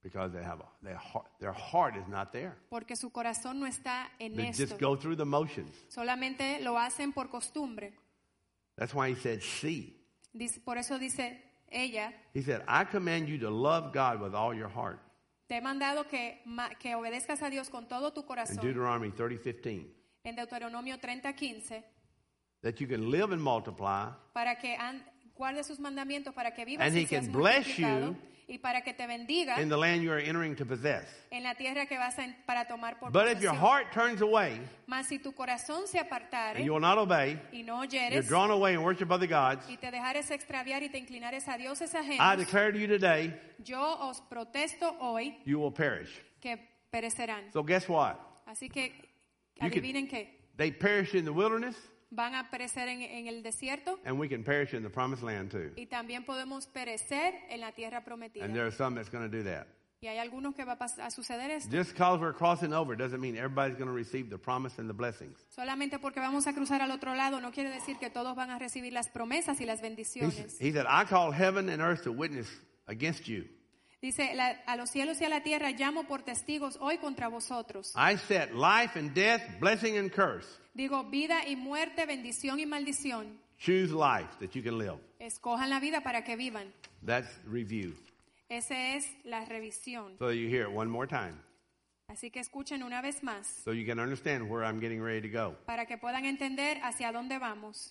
Because their heart is not there. Porque su corazón no está en They esto. just go through the motions. Solamente lo hacen por costumbre. That's why he said, see. Por eso dice ella, He said, I command you to love God with all your heart. te he mandado que obedezcas a Dios con todo tu In corazón. Deuteronomy 30:15. En Deuteronomio 30:15, That you can live and multiply. para que guardes sus mandamientos, para que vivas And y he seas can bless multiplicado, you y para que te bendiga in the land you are entering to possess. en la tierra que vas para tomar por But if your posesión. heart turns away Mas si tu corazón se apartare and you will not obey, y no you're oyeres drawn away and worship other gods, y te dejares extraviar y te inclinares a dioses I ajenos, declare to you today, yo os protesto hoy you will perish. que perecerán. So guess what? Así que You can- adivinen qué, They perished in the wilderness, van a perecer en el desierto and we can perish in the promised land too. y también podemos perecer en la tierra prometida. And there are some that's going to do that. Y hay algunos que va a suceder esto. Just because we're crossing over doesn't mean everybody's going to receive the promise and the blessings. Solamente porque vamos a cruzar al otro lado no quiere decir que todos van a recibir las promesas y las bendiciones. He said, I call heaven and earth to witness against you. Dice, a los cielos y a la tierra llamo por testigos hoy contra vosotros. I set life and death, blessing and curse. Digo, vida y muerte, bendición y maldición. Choose life that you can live. Escojan la vida para que vivan. That's review. Esa es la revisión. So you hear it one more time. Así que escuchen una vez más So you can understand where I'm getting ready to go. para que puedan entender hacia dónde vamos.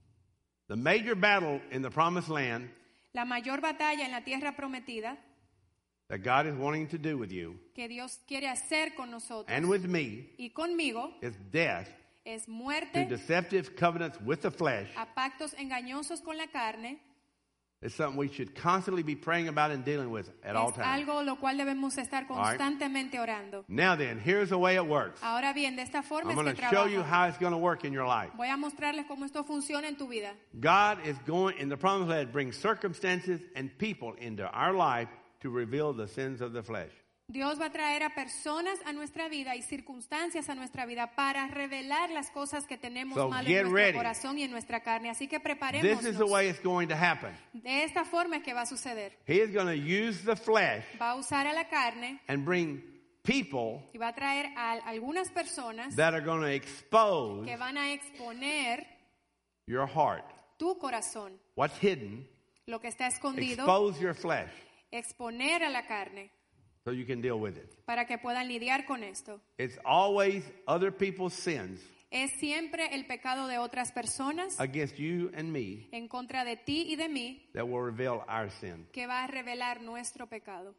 The major battle in the promised land La mayor batalla en la tierra prometida that God is wanting to do with you que Dios quiere hacer con nosotros and with me y conmigo is death es to muerte deceptive covenants with the flesh. a pactos engañosos con la carne. It's something we should constantly be praying about and dealing with at all Es times. algo lo cual debemos estar constantemente orando. Now then, here's the way it works. Ahora bien, de esta forma I'm es going que to show you trabaja. how it's going to work in your life. Voy a mostrarles cómo esto funciona en tu vida. God is going, in the promised land, bring circumstances and people into our life to reveal the sins of the flesh. Dios va a traer a personas a nuestra vida y circunstancias a nuestra vida para revelar las cosas que tenemos So mal get en nuestro ready. corazón y en nuestra carne. Así que This preparémonos. is the way it's going to happen. De esta forma es que va a suceder. He is going to use the flesh Va a usar a la carne and bring people y va a traer a algunas personas that are going to expose que van a exponer your heart. tu corazón, What's hidden, lo que está escondido, expose your flesh exponer a la carne so you can deal with it. para que puedan lidiar con esto. It's always other people's sins Es siempre el pecado de otras personas against you and me en contra de ti y de mí that will reveal our sin. que va a revelar nuestro pecado.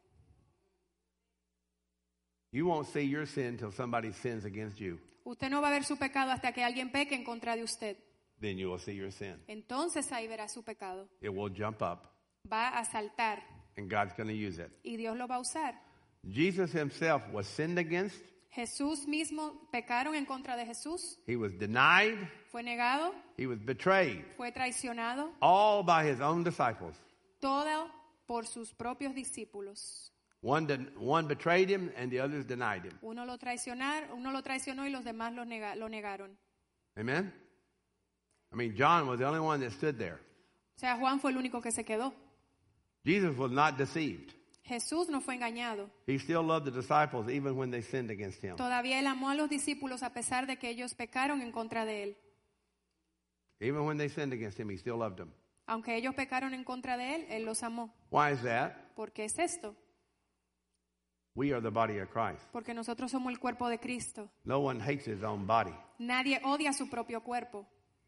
You won't see your sin till somebody sins against you. Usted no va a ver su pecado hasta que alguien peque en contra de usted. Then you will see your sin. Entonces ahí verá su pecado. It will jump up, Va a saltar and God's going to use it. y Dios lo va a usar. Jesus himself was sinned against. Jesús mismo, pecaron en contra de Jesús. He was denied. Fue negado, He was betrayed. fue traicionado, All by his own disciples. todo por sus propios discípulos. One betrayed him, and the others denied him. Uno lo traicionó y los demás lo negaron. Amen? I mean, John was the only one that stood there. O sea, Juan fue el único que se quedó. Jesus was not deceived. Jesús no fue engañado. He still loved the disciples even when they sinned against him. Todavía él amó a los discípulos a pesar de que ellos pecaron en contra de él. Even when they sinned against him, he still loved them. Aunque ellos pecaron en contra de él los amó. Why is that? ¿Por qué es esto? We are the body of Christ. Porque nosotros somos el cuerpo de Cristo. No one hates his own body. Nadie odia su propio cuerpo.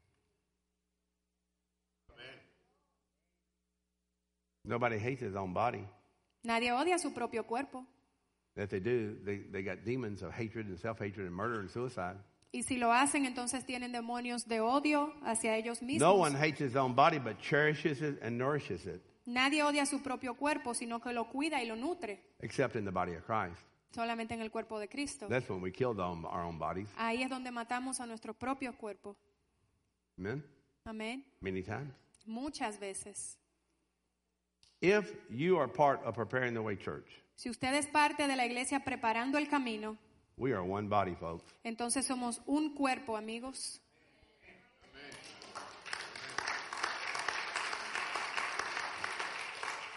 Nobody hates his own body. Nadie odia su propio cuerpo. If they do, they got demons of hatred and self-hatred and murder and suicide. Y si lo hacen, entonces tienen demonios de odio hacia ellos mismos. No one hates his own body but cherishes it and nourishes it, Nadie odia su propio cuerpo, sino que lo cuida y lo nutre. except in the body of Christ. Solamente en el cuerpo de Cristo. That's when we kill our own bodies. Ahí es donde matamos a nuestro propio cuerpo. Amen? Amén. Many times. Muchas veces. If you are part of Preparing the Way Church, Si usted es parte de la iglesia preparando el camino, we are one body, folks. entonces somos un cuerpo, amigos.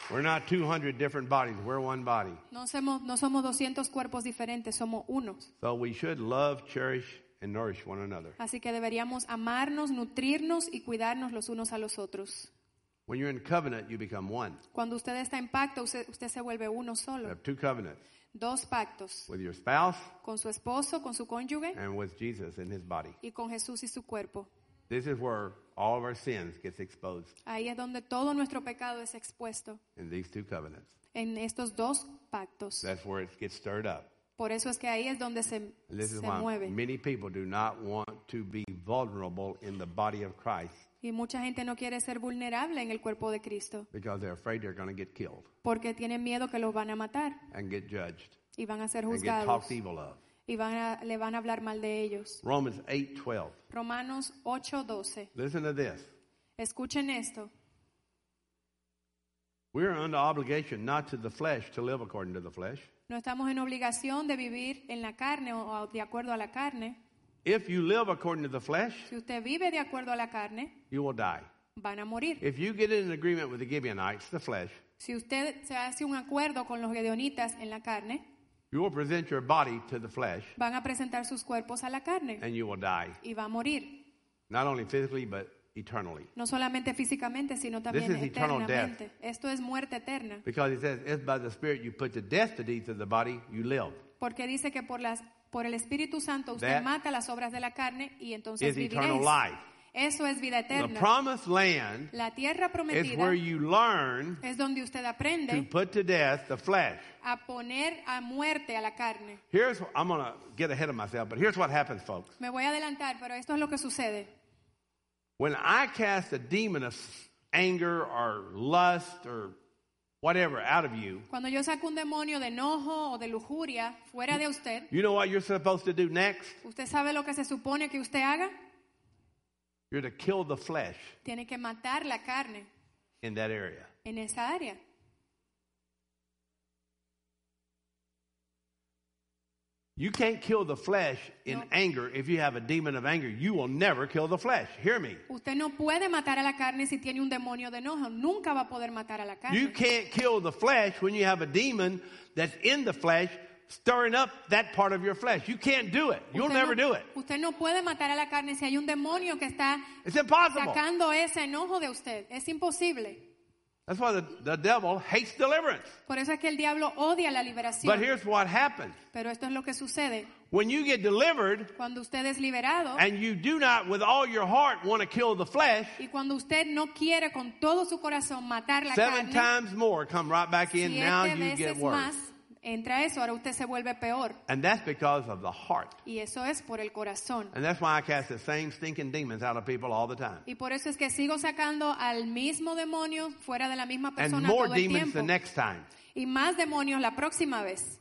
We're not 200 different bodies. We're one body. No somos 200 cuerpos diferentes, somos unos. So we should love, cherish, and nourish one another. Así que deberíamos amarnos, nutrirnos y cuidarnos los unos a los otros. When you're in covenant, you become one. Cuando usted está en pacto, usted se vuelve uno You solo. have 2 covenants, 2 pactos, with your spouse con su esposo, con su cónyuge and with Jesus in his body. y con Jesús y su cuerpo. This is where all of our sins gets exposed, Ahí es donde todo nuestro pecado es expuesto, in these 2 covenants. en estos 2 pactos. That's where it gets stirred up. Por eso es que ahí es donde se And this is why mueve. many people do not want to be vulnerable in the body of Christ Y mucha gente no quiere ser vulnerable en el cuerpo de Cristo because they're afraid they're going to get killed porque tienen miedo que los van a matar and get judged y van a ser and get juzgados talked evil of. y le van a hablar mal de ellos. Romans 8:12. Romanos 8:12. Listen to this. Escuchen esto. We are under obligation not to the flesh to live according to the flesh. No estamos en obligación de vivir en la carne o de acuerdo a la carne. If you live according to the flesh, Si usted vive de acuerdo a la carne, you will die. van a morir. If you get in an agreement with the Gibeonites, the flesh, Si usted se hace un acuerdo con los gedeonitas en la carne, you will present your body to the flesh van a presentar sus cuerpos a la carne and you will die. y va a morir. Not only physically, but eternally. No solamente físicamente, sino también This is eternal eternamente. Esto es muerte eterna. Because it says, if by the Spirit you put to death the deeds of the body, you live. Porque dice que por el Espíritu Santo usted That mata las obras de la carne y entonces is eternal viviréis. life. Eso es vida The eterna. promised land La tierra is prometida where you learn es donde usted to aprende put to death the flesh. a poner a muerte a la carne. I'm going to get ahead of myself, but here's what happens, folks. Me voy a adelantar, pero esto es lo que sucede. When I cast a demon of anger or lust or whatever out of you, Cuando yo saco un demonio de enojo o de lujuria fuera de usted, you know what you're supposed to do next? ¿usted sabe lo que se supone que usted haga? You're to kill the flesh Tiene que matar la carne in that area. en esa área. You can't kill the flesh in No. anger if you have a demon of anger. You will never kill the flesh. Hear me. Usted no puede matar a la carne si tiene un demonio de enojo. Nunca va a poder matar a la carne. You can't kill the flesh when you have a demon that's in the flesh stirring up that part of your flesh. You can't do it. You'll Usted never no- do it. Usted no puede matar a la carne si hay un demonio que está It's impossible. sacando ese enojo de usted. Es imposible. That's why the devil hates deliverance. Por eso es que el diablo odia la liberación. But here's what happens. Pero esto es lo que sucede. When you get delivered Cuando usted es liberado and you do not with all your heart want to kill the flesh, y cuando usted no quiere con todo su corazón matar la 7 carne, times more come right back in. Now 7 you get veces worse. más entra eso. Ahora usted se vuelve peor. And that's because of the heart. Y eso es por el corazón. And that's why I cast the same stinking demons out of people all the time. Y por eso es que sigo sacando al mismo demonio fuera de la misma And persona more todo el demons tiempo. the next time. Y más demonios la próxima vez.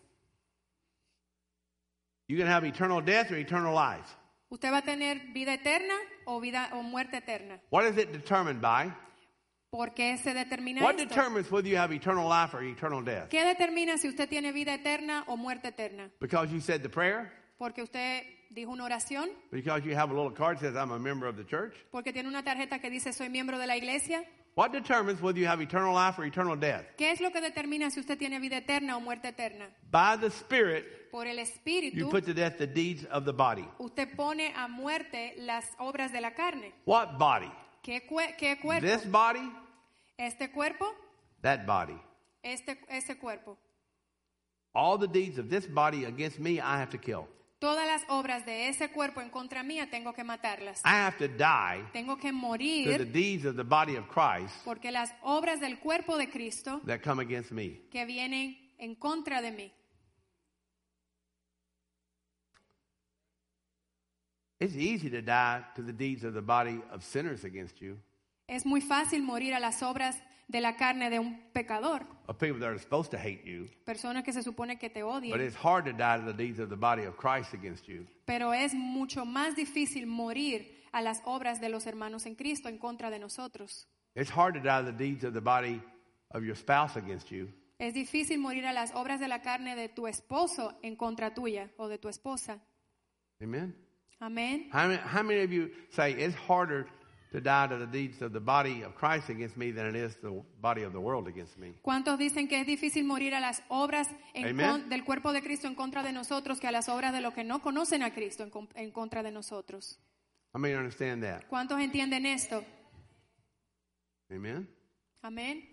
You can have eternal death or eternal life. Usted va a tener vida eterna o muerte eterna. What is it determined by? ¿Por qué se determina What esto? determines whether you have eternal life or eternal death? ¿Qué determina si usted tiene vida eterna o muerte eterna? Because you said the prayer? Porque usted dijo una oración, Because you have a little card that says I'm a member of the church? porque tiene una tarjeta que dice soy miembro de la iglesia. What determines whether you have eternal life or eternal death? ¿Qué es lo que determina si usted tiene vida eterna o muerte eterna? By the Spirit, Por el you Espíritu, put to death the deeds of the body. usted pone a muerte las obras de la carne. What body? ¿Qué cuerpo? This body? Este cuerpo, That body. este cuerpo. All the deeds of this body against me, I have to kill. Todas las obras de ese cuerpo en contra mía tengo que matarlas. I have to die Tengo que to the morir deeds of the body of Christ porque las obras del cuerpo de Cristo that come against me. que vienen en contra de mí. It's easy to die to the deeds of the body of sinners against you, Es muy fácil morir a las obras de la carne de un pecador, of people that are supposed to hate you. personas que se supone que te But odian, it's hard to die to the deeds of the body of Christ against you. pero es mucho más difícil morir a las obras de los hermanos en Cristo en contra de nosotros. It's hard to die to the deeds of the body of your spouse against you. Es difícil morir a las obras de la carne de tu esposo en contra tuya o de tu esposa. Amen? Amén. How many of you say it's harder to die to the deeds of the body of Christ against me than it is the body of the world against me. ¿Cuántos dicen que es difícil morir a las obras Amen. del cuerpo de Cristo en contra de nosotros que a las obras de los que no conocen a Cristo en contra de nosotros? How many understand that? ¿Cuántos entienden esto? Amen. Amén.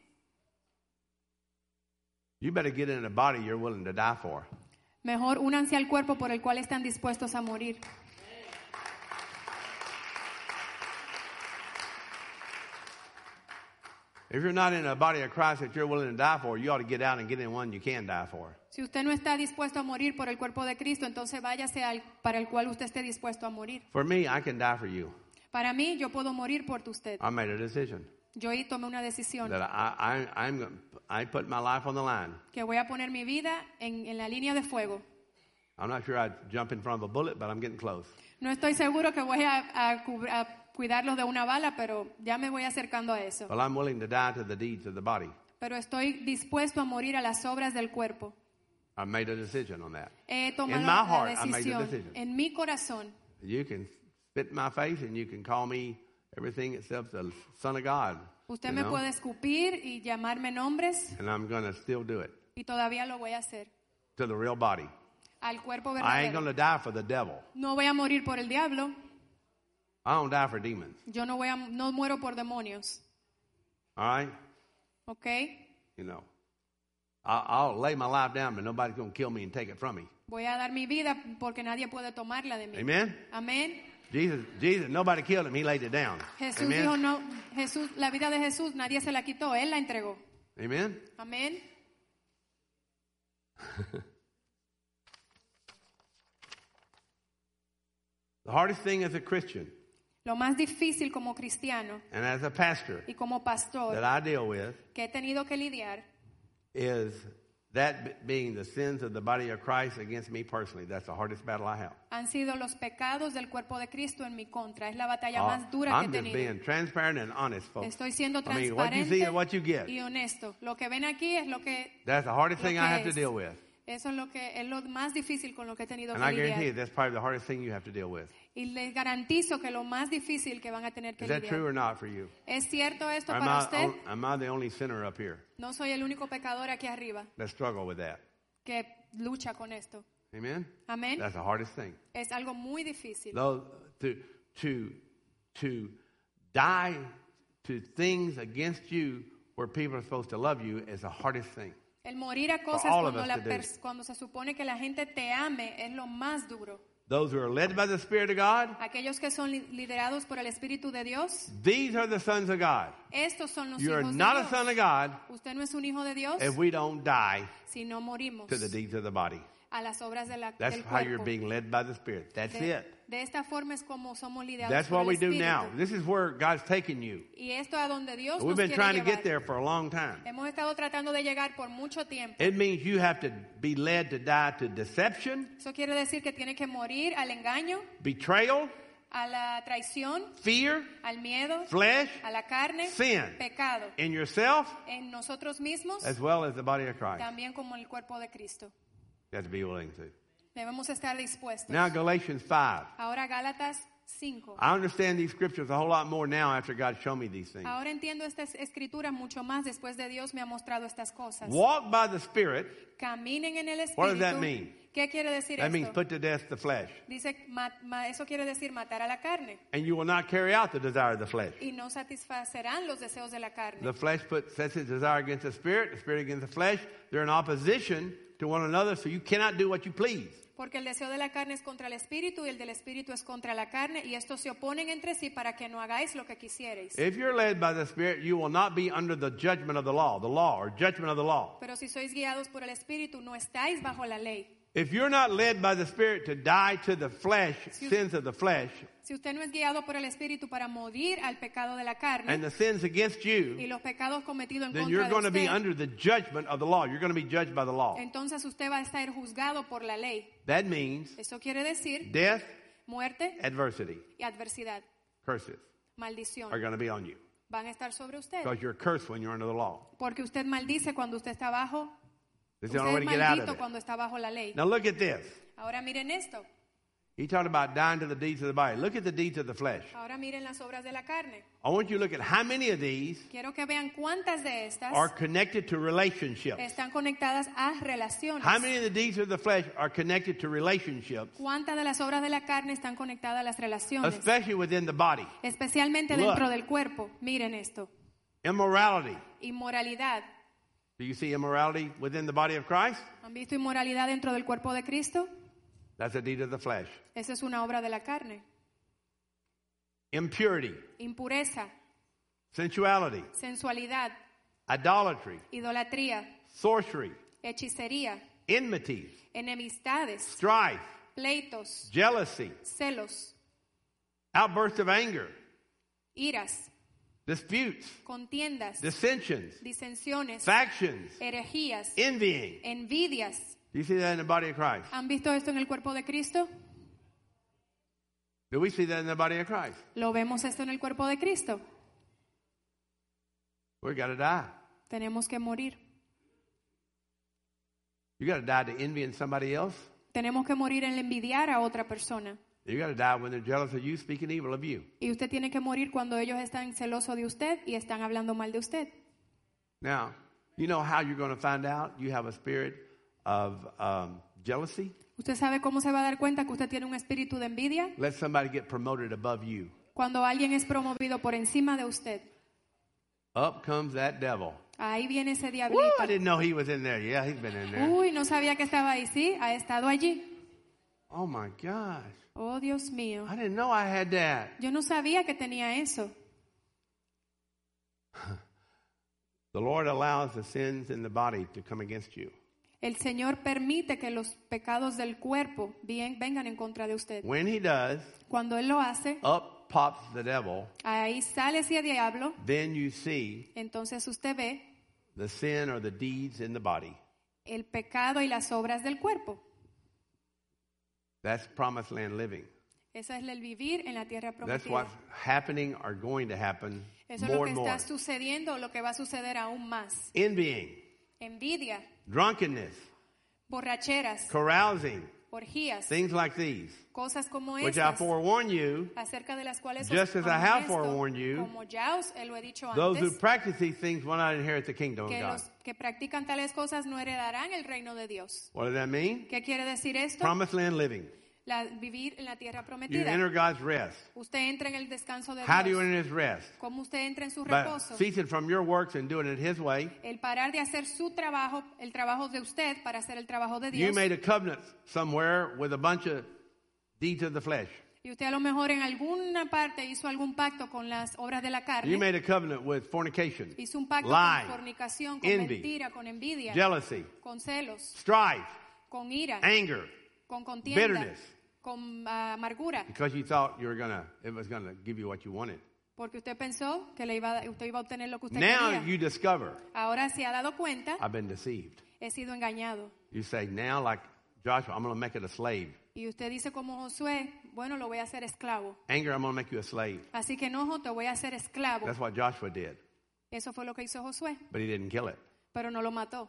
You better get in a body you're willing to die for. Mejor únanse al cuerpo por el cual están dispuestos a morir. If you're not in a body of Christ that you're willing to die for, you ought to get out and get in one you can die for. Si usted no está dispuesto a morir por el cuerpo de Cristo, entonces váyase para el cual usted esté dispuesto a morir. For me, I can die for you. Para mí, yo puedo morir por usted. I made a decision Yo ahí tomé una decisión that I put my life on the line. que voy a poner mi vida en la línea de fuego. I'm not sure I'd jump in front of a bullet, but I'm getting close. No estoy seguro que voy a cuidarlos de una bala, pero ya me voy acercando a eso. Well, I'm willing to die to the deeds of the body. Pero estoy dispuesto a morir a las obras del cuerpo. I made a decision on that. He tomado In my la heart, I made a decisión decision. en mi corazón. You can spit in my face and you can call me everything except the Son of God. Usted you me know? puede escupir y llamarme nombres And I'm going to still do it y todavía lo voy a hacer. to the real body. Al cuerpo I ain't going verdadero. to die for the devil. No voy a morir por el diablo. I don't die for demons. Yo no muero por demonios. All right? ¿Ok? You know, I'll lay my life down, but nobody's going to kill me and take it from me. Voy a dar mi vida porque nadie puede tomarla de mí. Amen? Amén. Jesus, nobody killed him. He laid it down. Jesús Amen? dijo no, la vida de Jesús nadie se la quitó, él la entregó. Amen? Amén. The hardest thing as a Christian Lo más difícil como cristiano and as a pastor y como pastor that I deal with que he tenido que lidiar is that being the sins of the body of Christ against me personally. That's the hardest battle I have. han sido los pecados del cuerpo de Cristo en mi contra. Es la batalla más dura que he I'm just tenido. being transparent and honest, folks. Estoy siendo I mean, what you see transparente is what you get. y honesto. Lo que ven aquí es lo que That's the hardest lo thing que I have to es. deal with. Eso es lo más difícil con lo que he tenido And que I guarantee you lidiar. that's probably the hardest thing you have to deal with. Y les garantizo que lo más difícil que van a tener que Is that true lidiar. or not for you? ¿Es cierto esto Am para I, usted? am I the only sinner up here No soy el único pecador aquí arriba that struggle with that? que lucha con esto. Amen? Amén. That's the hardest thing. Es algo muy difícil. Though, to die to things against you where people are supposed to love you is the hardest thing. El morir a cosas all of cuando, us to do. cuando se supone que la gente te ame es lo más duro. Those who are led by the Spirit of God, Aquellos que son liderados por el Espíritu de Dios, these are the sons of God. estos son los You are hijos de not a Dios. son of God Usted no es un hijo de Dios if we don't die si no morimos to the deeds of the body. a las obras de That's del how you're cuerpo. being led by the Spirit. That's it. De esta forma es como somos liderados That's por what el we do Espíritu. now. This is where God's taking you. Y esto a donde Dios We've nos been quiere trying to llevar. get there for a long time. Hemos estado tratando de llegar por mucho tiempo. It means you have to be led to die to deception, Eso quiere decir que tiene que morir al engaño, betrayal, a la traición, fear, al miedo, flesh, a la carne, sin pecado, in yourself en nosotros mismos, as well as the body of Christ. también como el cuerpo de Cristo. You have to be willing to. Debemos estar dispuestos. Now Galatians 5. Ahora Gálatas 5. I understand these scriptures a whole lot more now after God showed me these things. Ahora entiendo estas escrituras mucho más después de Dios me ha mostrado estas cosas. Walk by the Spirit. Caminen en el Espíritu. What does that mean? ¿Qué quiere decir That means esto? put to death the flesh. Dice, eso quiere decir matar a la carne And you will not carry out the desire of the flesh. y no satisfacerán los deseos de la carne. The flesh sets its desire against the spirit against the flesh. They're in opposition to one another, so you cannot do what you please. Porque el deseo de la carne es contra el Espíritu y el del Espíritu es contra la carne y estos se oponen entre sí para que no hagáis lo que quisierais. If you're led by the Spirit, you will not be under the judgment of the law or judgment of the law. Pero si sois guiados por el Espíritu, no estáis bajo la ley. If you're not led by the Spirit to die to the flesh, sins of the flesh, Si usted no es guiado por el Espíritu para morir al pecado de la carne and the sins against y you, los pecados cometidos en then contra you're de going to be usted, under the judgment of the law. You're going to be judged by the law. entonces usted va a estar juzgado por la ley. That means Eso quiere decir death, muerte adversity, y adversidad, curses maldición. are going to be on you. Van a estar sobre usted. Because you're cursed when you're under the law. Porque usted maldice cuando usted está bajo. There's Usted the only way es to get out of maldito it. cuando está bajo la ley. Now look at this. Ahora miren esto. He talked about dying to the deeds of the body. Look at the deeds of the flesh. Ahora miren las obras de la carne. I want you to look at how many of these Quiero que vean cuántas de estas are connected to relationships. están conectadas a relaciones. How many of the deeds of the flesh are connected to relationships, ¿Cuántas de las obras de la carne están conectadas a las relaciones? especially within the body? Especialmente Look. dentro del cuerpo. Miren esto. Immorality. Inmoralidad. Do you see immorality within the body of Christ? ¿Han visto inmoralidad dentro del cuerpo de Cristo? That's a deed of the flesh. Esa es una obra de la carne. Impurity, Impureza, sensuality, sensualidad, idolatry, idolatría, sorcery, hechicería, enmities, enemistades, strife, pleitos, jealousy, celos, outbursts of anger, iras, disputes, contiendas, dissensions, disensiones, factions, herejías, envying. envidias. Do you see that in the body of Christ? ¿Han visto esto en el cuerpo de Cristo? Do we see that in the body of Christ? ¿Lo vemos esto en el cuerpo de Cristo? We got to die. Tenemos que morir. You got to die to envying somebody else. Tenemos que morir en envidiar a otra persona. You got to die when they're jealous of you, speaking evil of you. Y usted tiene que morir cuando ellos están celosos de usted y están hablando mal de usted. Now, you know how you're going to find out you have a spirit of jealousy? ¿Usted sabe cómo se va a dar cuenta que usted tiene un espíritu de envidia? Let somebody get promoted above you. Cuando alguien es promovido por encima de usted. Up comes that devil. Ahí viene ese Woo, diablito. I didn't know he was in there. Yeah, he's been in there. Uy, no sabía que estaba ahí. Sí, ha estado allí. Oh my gosh. Oh, Dios mío. I didn't know I had that. Yo no sabía que tenía eso. The Lord allows the sins in the body to come against you. El Señor permite que los pecados del cuerpo vengan en contra de usted. When he does, Cuando Él lo hace, up pops the devil. ahí sale ese diablo. Then you see Entonces usted ve the sin or the deeds in the body. el pecado y las obras del cuerpo. That's promised land living. Ese es el vivir en la tierra That's prometida. what's happening or going to happen Eso es lo more que and more. está sucediendo, lo que va a suceder aún más. Envying, Envidia, drunkenness, borracheras, carousing, orgías, things like these, cosas como which I estas, forewarn you, acerca de las cuales just os as I have amonesto, forewarned you, como ya os lo he dicho those who antes, practice these things will not inherit the kingdom of que God. los que practican tales cosas no heredarán el reino de Dios. What does that mean? ¿Qué quiere decir esto? Promised land living. Vivir en la tierra You prometida. enter God's rest. Usted entra en el descanso de How do you Dios. enter His rest? ¿Cómo usted entra en su By reposo? ceasing from your works and doing it His way. El parar de hacer su trabajo, el trabajo de usted, para hacer el trabajo de You Dios. made a covenant somewhere with a bunch of deeds of the flesh. Y usted a lo mejor en alguna parte hizo algún pacto con las obras de la You carne. made a covenant with fornication, Hizo un pacto lying, con fornicación, con envy, mentira, con envidia, jealousy, con celos, strife, con ira, anger, con contienda, bitterness. con amargura. because you thought it was gonna give you what you wanted. Porque usted pensó que usted iba a obtener lo que usted Now quería. you discover Ahora se ha dado cuenta, I've been deceived. he sido engañado. You say now, like Joshua, I'm gonna make it a slave. Y usted dice como Josué, bueno, lo voy a hacer esclavo. Anger, I'm gonna make you a slave. Así que enojo, te voy a hacer esclavo. That's what Joshua did, Eso fue lo que hizo Josué, but he didn't kill it. pero no lo mató.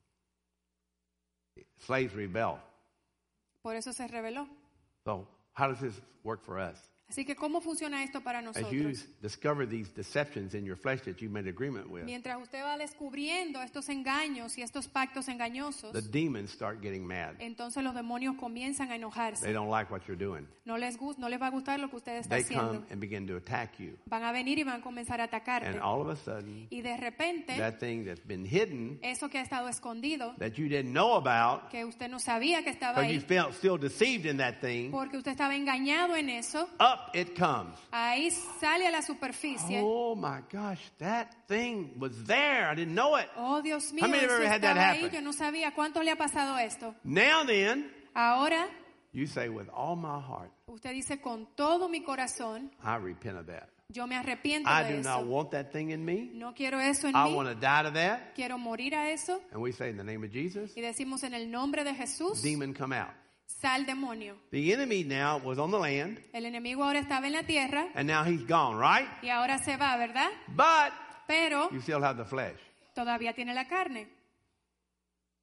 Slaves rebel. Por eso se rebeló. So how does this work for us? Así que, ¿cómo funciona esto para As you nosotros? discover these deceptions in your flesh that you made agreement with, Mientras usted va descubriendo estos engaños y estos pactos engañosos, the demons start getting mad. entonces los demonios comienzan a They enojarse. don't like what you're doing. No les va a gustar lo que usted está They come haciendo. and begin to attack you. Van a venir y van a comenzar a atacarte. And all of a sudden, Y de repente, that thing that's been hidden, eso que ha estado escondido, that you didn't know about, que usted no sabía que estaba because you ahí, felt still deceived in that thing, porque usted estaba engañado en eso, up it comes. ahí sale a la superficie. Oh my gosh, that thing was there. I didn't know it. Oh, Dios mío, How many have eso ever had that estaba ahí, happen? yo no sabía. ¿Cuánto le ha pasado esto? Now then, Ahora, you say, with all my heart, usted dice, con todo mi corazón, I repent of that. yo me arrepiento I de do not eso. want that thing in me. No quiero eso en I mí. want to die to that. Quiero morir a eso. And we say, in the name of Jesus, Y decimos en el nombre de Jesús, demon come out. sal demonio. The enemy now was on the land, El enemigo ahora estaba en la tierra and now he's gone, right? y ahora se va, ¿verdad? But Pero you still have the flesh. todavía tiene la carne.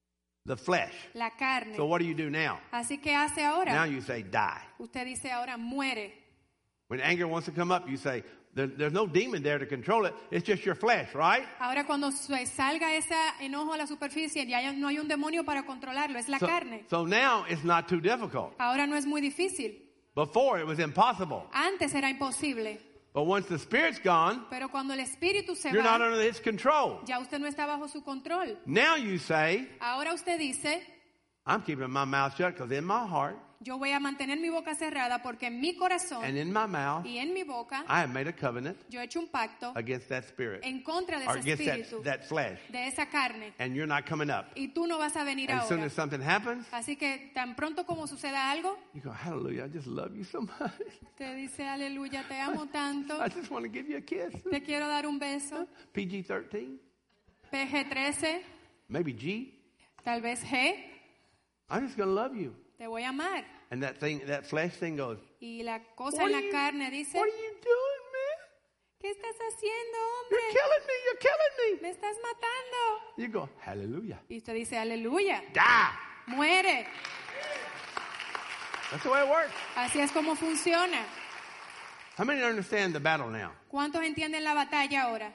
The flesh. la carne. So what do you do now? Así que hace ahora. Now you say die. Usted dice ahora muere. When anger wants to come up, you say, there's no demon there to control it. It's just your flesh, right? Ahora cuando salga ese enojo a la superficie, ya no hay un demonio para controlarlo, es la carne. So now it's not too difficult. Ahora no es muy difícil. Before it was impossible. Antes era imposible. But once the Spirit's gone, Pero cuando el espíritu se you're not va, under its control. ya usted no está bajo su control. Now you say, Ahora usted dice, I'm keeping my mouth shut because in my heart yo voy a mantener mi boca cerrada porque en mi corazón and in my mouth, y en mi boca I have made a covenant yo he hecho un pacto against that spirit en contra de or ese against espíritu, that flesh. de esa carne, And you're not coming up. y tú no vas a venir And as soon ahora. as something happens, Así que tan pronto como suceda algo, you go, hallelujah, I just love you so much. te dice, aleluya, te amo tanto, I just want to give you a kiss. te quiero dar un beso. PG-13, PG-13, maybe G. tal vez G, I'm just going to love you. te voy a amar. And that flesh thing goes, Y la cosa what en are la you, carne dice, what are you doing, man? ¿qué estás haciendo, You're hombre? killing me, you're killing me. Me estás matando. You go, hallelujah. Y usted dice, aleluya, Die. muere. That's the way it works. Así es como funciona. How many understand the battle now? ¿Cuántos entienden la batalla ahora?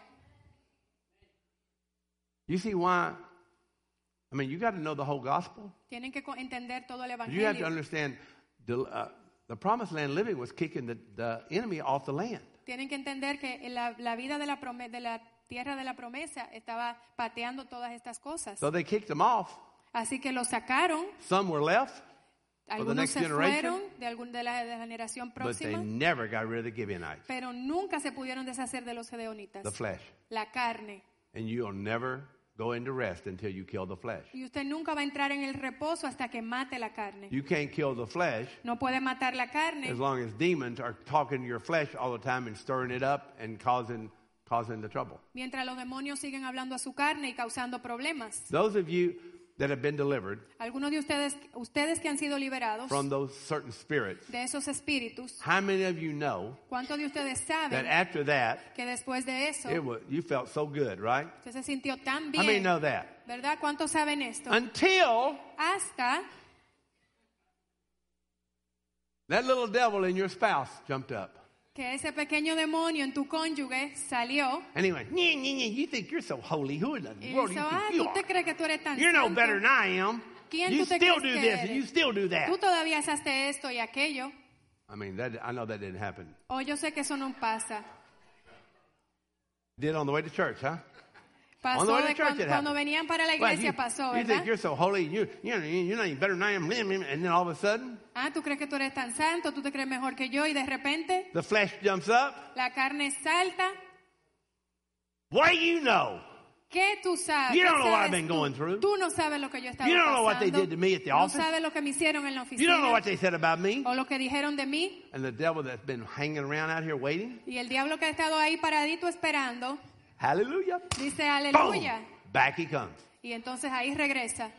You see why? I mean, you got to know the whole gospel. Tienen que entender todo el You have to evangelio. understand the promised land living was kicking the enemy off the land. Tienen que entender que la vida de la tierra de la promesa estaba pateando todas estas cosas. So they kicked them off. Así que los sacaron. Some were left, Algunos next se generation, fueron de la generación but they próxima, never got rid of the Gibeonites, pero nunca se pudieron deshacer de los gedeonitas. the flesh. La carne. And you'll never go into rest until you kill the flesh. Y usted nunca va a entrar en el reposo hasta que mate la carne. You can't kill the flesh No puede matar la carne as long as demons are talking to your flesh all the time and stirring it up and causing the trouble. mientras los demonios siguen hablando a su carne y causando problemas. Those of you that have been delivered Algunos de ustedes que han sido liberados from those certain spirits, de esos espíritus, how many of you know ¿cuántos de ustedes that saben after that, que después de eso you felt so good, right? usted se sintió tan How many bien? know that? ¿Verdad? ¿Cuántos saben esto? Until Hasta that little devil in your spouse jumped up. que ese pequeño demonio en tu cónyuge salió And he went, "Nyeh, nyeh, nyeh, you think you're so holy. Who in the y world do dijo, you think ¿tú you te are? crees que tú eres tan You're no santo? better than I am. ¿Quién You tú te still crees do que this and eres? you still do that." Tú todavía haces esto y aquello. I mean, I know that didn't happen. Oh, yo sé que eso no pasa. Did on the way to church, huh? On Pasó the way to de church it cuando happened. venían para la Well, iglesia, pasó, you ¿verdad? think you're so holy, you're not even better than I am, and then all of a sudden, Ah, tú crees que tú eres tan santo, tú te crees mejor que yo y de repente the flesh jumps up. la carne salta. What do you know? ¿Qué tú sabes? You don't ¿Qué know what I've sabes been tú? going through. Tú no sabes lo que yo estaba You don't know what they pasando. did to me at the No office. sabes lo que me hicieron en la You don't know oficina what they said about me. o lo que dijeron de mí. And the devil that's been hanging around out here waiting. Y el diablo que ha estado ahí paradito esperando, Hallelujah. dice Boom. aleluya. Back he comes. Y entonces ahí regresa.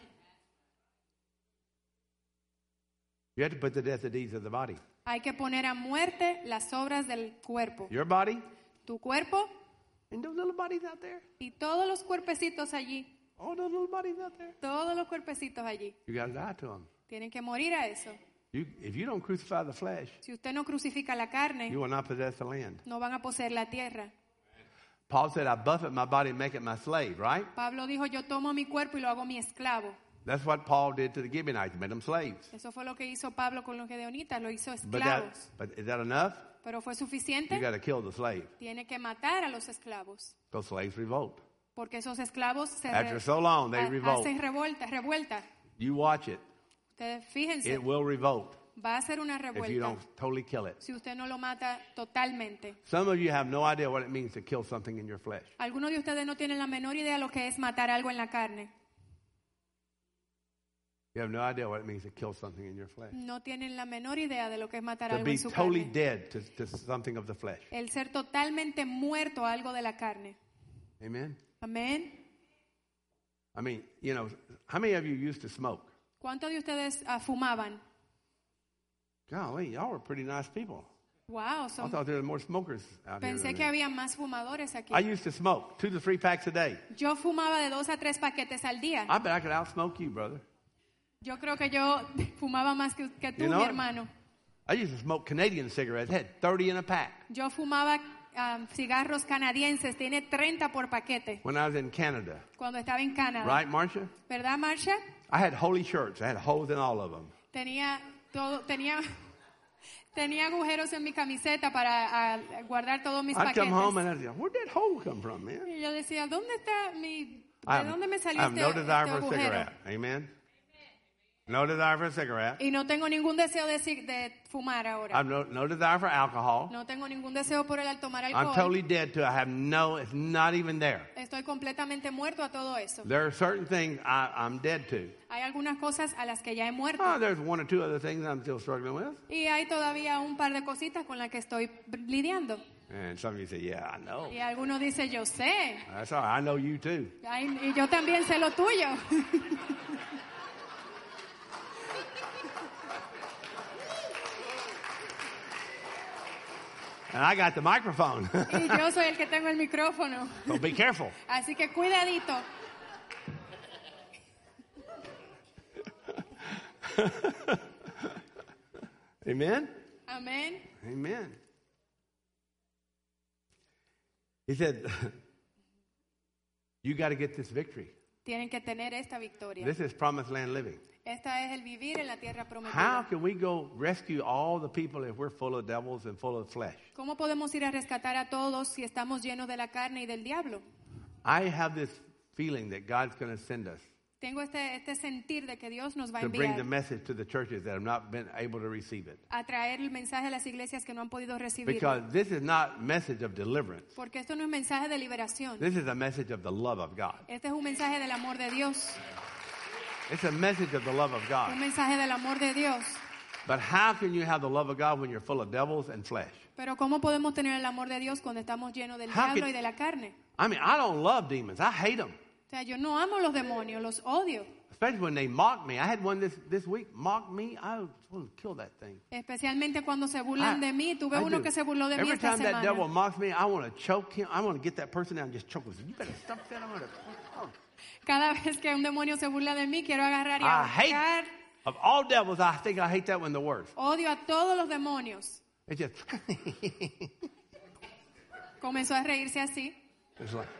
You have to put to death the deeds of the body. Hay que poner a muerte las obras del cuerpo. Your body Tu cuerpo and those little bodies out there. y todos los cuerpecitos allí. All those little bodies out there. Todos los cuerpecitos allí. You got to die to them. Tienen que morir a eso. If you don't crucify the flesh, Si usted no crucifica la carne, you will not possess the land. no van a poseer la tierra. Paul said, I buffet my body and make it my slave, right? Pablo dijo, yo tomo mi cuerpo y lo hago mi esclavo. That's what Paul did to the Gibeonites, made them slaves. Eso fue lo que hizo Pablo con los gedeonitas, lo hizo But esclavos. is that enough? Pero fue You suficiente. got to kill the slave. Tiene que matar a los esclavos. Those slaves revolt. Porque esos esclavos se After so long, they revolt. hacen revuelta. You watch it. Ustedes fíjense, It will revolt va a ser una if you revuelta don't totally kill it. si usted no lo mata totalmente. Some of you have no idea what it means to kill something in your flesh. Algunos de ustedes no tienen la menor idea de lo que es matar algo en la carne. You have no idea what it means to kill something in your flesh. No tienen la menor idea de lo que es matar To algo be en su totally carne. dead to something of the flesh. El ser totalmente muerto a algo de la carne. Amen? Amén. I mean, you know, how many of you used to smoke? ¿Cuántos de ustedes fumaban? Golly, y'all were pretty nice people. Wow, I thought there were more smokers out here. pensé than que that. había más fumadores aquí. I used to smoke 2 to 3 packs a day. Yo fumaba de 2 a 3 paquetes al día. I bet I could outsmoke you, brother. Yo creo que yo fumaba más que tú, You know mi it? hermano. I used to smoke Canadian cigarettes. I had 30 in a pack Yo fumaba cigarros canadienses, tiene 30 por paquete, when I was in Canada. cuando estaba en Canadá. Right, Marcia? ¿Verdad, Marsha? I had holy shirts. I had holes in all of them. Tenía agujeros en mi camiseta para guardar todos mis I'd come home paquetes. and I'd say, where'd that hole come from, man? Y yo decía, ¿dónde está I ¿de have, dónde me I salió have este, no este desire for a agujero? cigarette. Amen? No desire for a cigarette. Y no tengo ningún deseo de fumar I ahora. have no desire for alcohol. No tengo ningún deseo por el tomar I'm alcohol. totally dead to it. I have it's not even there. Estoy completamente muerto a todo eso. There are certain things I'm dead to. Hay algunas cosas a las que ya he muerto. There's 1 or 2 other things I'm still struggling with. Y hay todavía un par de cositas con las que estoy lidiando. And some of you say, yeah, I know. Y algunos dicen, yo sé. That's all right. I know you too. Y yo también sé lo tuyo. And I got the microphone. Y yo soy el que tengo el micrófono. So be careful. Así que cuidadito. Amen? Amén. Amen. He said, you got to get this victory. Tienen que tener esta victoria. This is promised land living. Esta es el vivir en la tierra How prometida. can we go rescue all the people if we're full of devils and full of flesh? ¿Cómo podemos ir a rescatar a todos si estamos llenos de la carne y del diablo? I have this feeling that God's going to send us Tengo este sentir de que Dios nos va a to bring the enviar message to the churches that have not been able to receive it. a traer el mensaje a las iglesias que no han podido recibirlo. Because this is not message of deliverance. Porque esto no es mensaje de liberación. This is a message of the love of God. Este es un mensaje del amor de Dios. It's a message of the love of Un God. mensaje del amor de Dios. But how can you have the love of God when you're full of devils and flesh? Pero ¿cómo podemos tener el amor de Dios cuando estamos llenos del How diablo can- y de la carne? I mean, I don't love demons. I hate them. O sea, yo no amo los demonios, los odio. Especially when they mock me. I had one this week mock me. I want to kill that thing. Especialmente cuando se burlan de mí. Tuve I uno do. que se burló de mí Every esta time that devil semana. mocks me, I want to choke him. I want to get that person down and just choke him. You better stop that. I'm going to. Cada vez que un demonio se burla de mí, quiero agarrar y I hate, ahorcar. of all devils, I think I hate that one the worst. Odio a todos los demonios. It's just, Comenzó a reírse así. it's like,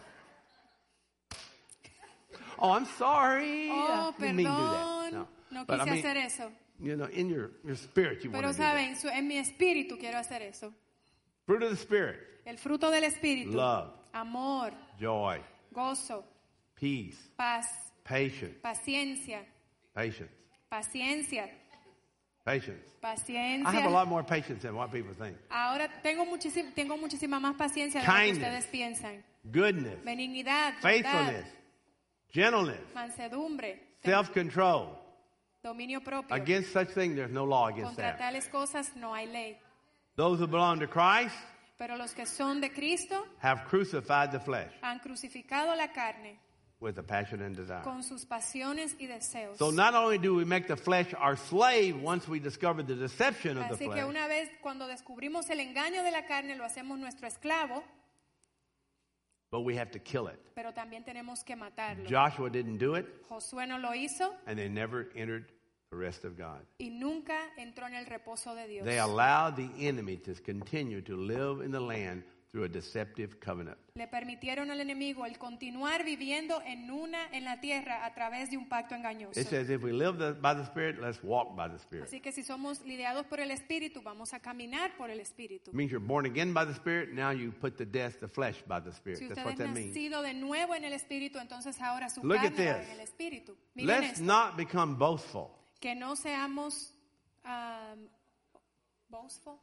oh, I'm sorry. Oh, I didn't mean to do that. perdón. No. No But quise I mean, hacer eso. you know, in your spirit, you want Pero to do that. saben, en mi espíritu quiero hacer eso. Fruit of the Spirit, El fruto del espíritu. love, Amor, joy, gozo, peace, paz, patience, paciencia, patience, paciencia, patience. I have a paciencia. lot more patience than what people think. Ahora tengo muchísima más paciencia de lo que Kindness. ustedes piensan. Goodness, Benignidad, faithfulness, bondad, gentleness, mansedumbre, self-control. dominio propio. Against such things, there's no law against Contra that. tales cosas no hay ley. Those who belong to Christ Pero los que son de Cristo have crucified the flesh han crucificado la carne with the passion and desire. con sus pasiones y deseos. So not only do we make the flesh our slave once we discover the deception of the Así que flesh, una vez cuando descubrimos el engaño de la carne lo hacemos nuestro esclavo, but we have to kill it. pero también tenemos que matarlo. Joshua didn't do it, Josué no lo hizo and they never entered the rest of God. y nunca entró en el reposo de Dios. They allowed the enemy to continue to live in the land through a deceptive covenant. Le permitieron al enemigo el continuar viviendo en la tierra a través de un pacto engañoso. It says if we live by the Spirit, let's walk by the Spirit. Así que si somos lidiados por el Espíritu, vamos a caminar por el Espíritu. It means you're born again by the Spirit, now you put to death the flesh by the Spirit. Si That's usted what es that means. nacido de nuevo en el Espíritu, entonces ahora su Look at carne va this. en el Espíritu. Miren Let's esto, not become boastful. que no seamos boastful,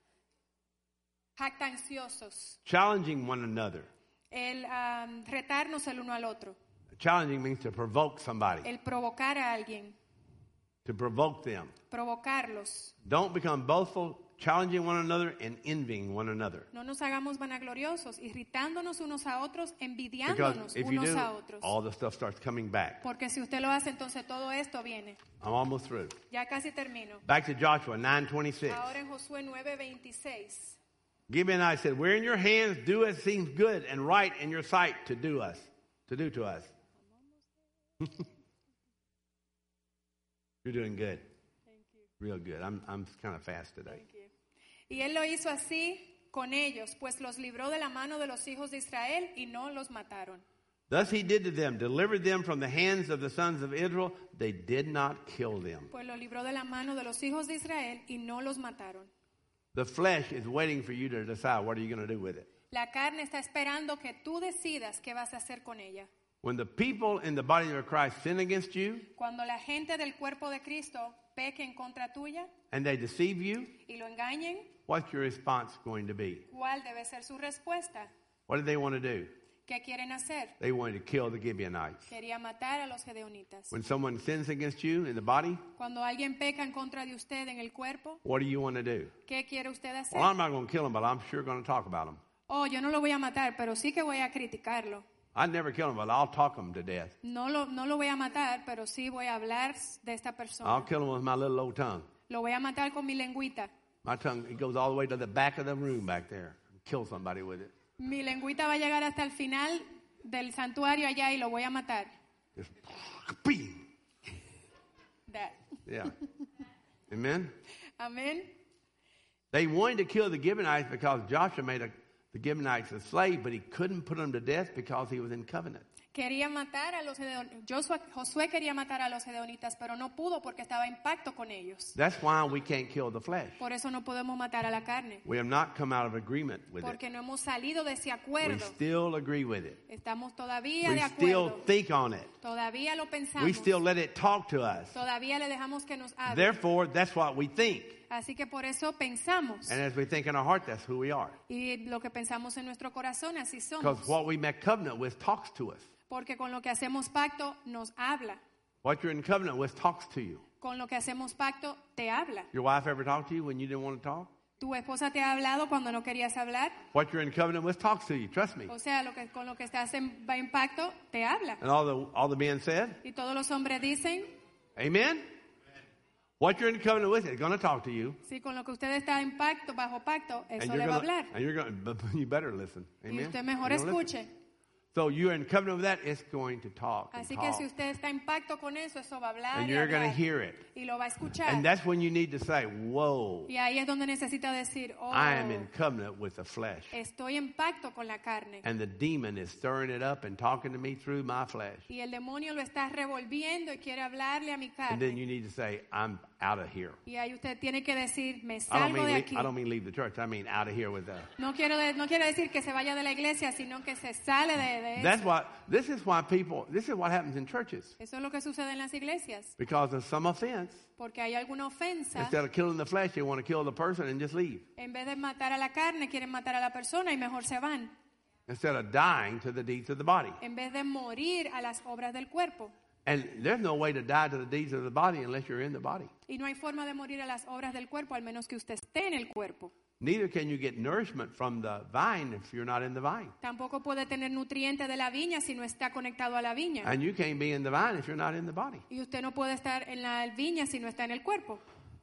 jactanciosos, Challenging one another. el retarnos el uno al otro, Challenging means to provoke somebody, el provocar a alguien, to provoke them. provocarlos. Don't become boastful, challenging one another and envying one another. No nos hagamos vanagloriosos, irritándonos unos a otros, Because envidiándonos if you unos do, a otros. all the stuff starts coming back. Porque si usted lo hace, entonces todo esto viene. I'm almost through. Ya casi termino. Back to Joshua 9:26. Ahora en Josué 9:26. Gibeonites said, "We're in your hands. Do as seems good and right in your sight to do to us." You're doing good. Real good. I'm kind of fast today. Y él lo hizo así con ellos, pues los libró de la mano de los hijos de Israel y no los mataron. Thus he did to them, delivered them from the hands of the sons of Israel. They did not kill them. Pues lo libró de la mano de los hijos de Israel y no los mataron. The flesh is waiting for you to decide what are you going to do with it. La carne está esperando que tú decidas qué vas a hacer con ella. When the people in the body of Christ sin against you Cuando la gente del cuerpo de Cristo peque en contra tuya and they deceive you, y lo engañen, what's your response going to be? ¿cuál debe ser su respuesta? What did they want to do? ¿Qué quieren hacer? They wanted to kill the Gibeonites. Quería matar a los gedeonitas. When someone sins against you in the body, Cuando alguien peca en contra de usted en el cuerpo, what do you want to do? ¿qué quiere usted hacer? Well, I'm not going to kill them, but I'm sure going to talk about them. Oh, yo no lo voy a matar, pero sí que voy a criticarlo. I'd never kill them, but I'll talk them to death. No lo voy a matar, pero sí voy a hablar de esta persona. I'll kill them with my little old tongue. Lo voy a matar con mi lengüita. My tongue, it goes all the way to the back of the room back there. Kill somebody with it. Mi lengüita va a llegar hasta el final del santuario allá y lo voy a matar. Just, bing. That. Yeah. Amen? Amén. They wanted to kill the Gibeonites because Joshua made the Gibeonites a slave, but he couldn't put them to death because he was in covenant. Quería matar a los gedeonitas. Josué quería matar a los gedeonitas, pero no pudo porque estaba en pacto con ellos. That's why we can't kill the flesh. Por eso no podemos matar a la carne. We have not come out of agreement with it. Porque no hemos salido de ese We acuerdo. still agree with it. Estamos todavía We de still acuerdo. think on it. Todavía lo We pensamos. still let it talk to us. Todavía le dejamos que nos hable. Therefore, that's what we think. Así que por eso pensamos. And as we think in our heart, that's who we are. Y lo que pensamos en nuestro corazón, así Because somos. what we make covenant with talks to us. Porque con lo que hacemos pacto, nos habla. What you're in covenant with talks to you. Con lo que hacemos pacto, te habla. Your wife ever talked to you when you didn't want to talk? ¿Tu esposa te ha hablado cuando no querías hablar? What you're in covenant with talks to you. Trust me. O sea, con lo que estás va en pacto, te habla. And all the men said, Y todos los hombres dicen, Amen? What you're in covenant with is going to talk to you. si con lo que usted está en pacto, bajo pacto, And eso you're le va a gonna, hablar. and you're going, but you better listen. Amen? Y usted mejor You don't listen. escuche. So you're in covenant with that, it's going to talk and Así que talk. si usted está en pacto con eso, eso va a hablar And y you're going to hablar. hear it. Y lo va a escuchar. And that's when you need to say, whoa, Y ahí es donde necesita decir, oh, I am in covenant with the flesh. estoy en pacto con la carne. And the demon is stirring it up and talking to me through my flesh. Y el demonio lo está revolviendo y quiere hablarle a mi And then carne. you need to say, I'm out of here. Y ahí usted tiene que decir, me I salgo de aquí. don't mean leave the church. I mean out of here with that. No quiere decir que se vaya de la iglesia, sino que se sale de eso. That's what, this is what happens in churches. Eso es lo que sucede en las iglesias. Because of some offense, Porque hay alguna ofensa. instead of killing the flesh, they want to kill the person and just leave. En vez de matar a la carne, quieren matar a la persona y mejor se van. Instead of dying to the deeds of the body. En vez de morir a las obras del cuerpo. And there's no way to die to the deeds of the body unless you're in the body. Y no hay forma de morir a las obras del cuerpo, al menos que usted esté en el cuerpo. Neither can you get nourishment from the vine if you're not in the vine. Tampoco puede tener nutriente de la viña si no está conectado a la viña. And you can't be in the vine if you're not in the body. Y usted no puede estar en la viña si no está en el cuerpo.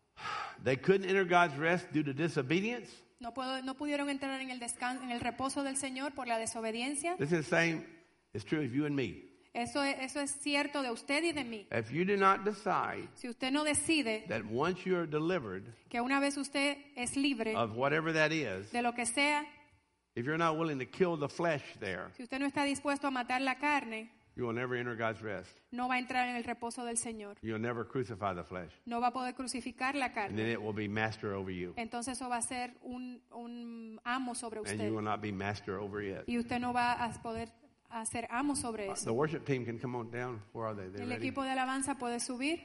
They couldn't enter God's rest due to disobedience. No pudieron entrar en el descanso, en el reposo del Señor por la desobediencia. This is the same, it's true of you and me. Eso es cierto de usted y de mí. If you do not decide Si usted no decide that once you're delivered que una vez usted es libre of whatever that is, de lo que sea, if you're not willing to kill the flesh there, si usted no está dispuesto a matar la carne, you will never enter God's rest. no va a entrar en el reposo del Señor. You'll never crucify the flesh. No va a poder crucificar la And then carne. it will be master over you. Entonces eso va a ser un amo sobre And you usted. will not be master over it. Y usted no va a poder ser amo sobre The eso. worship team can come on down. Where are they? They're El ready. equipo de alabanza puede subir.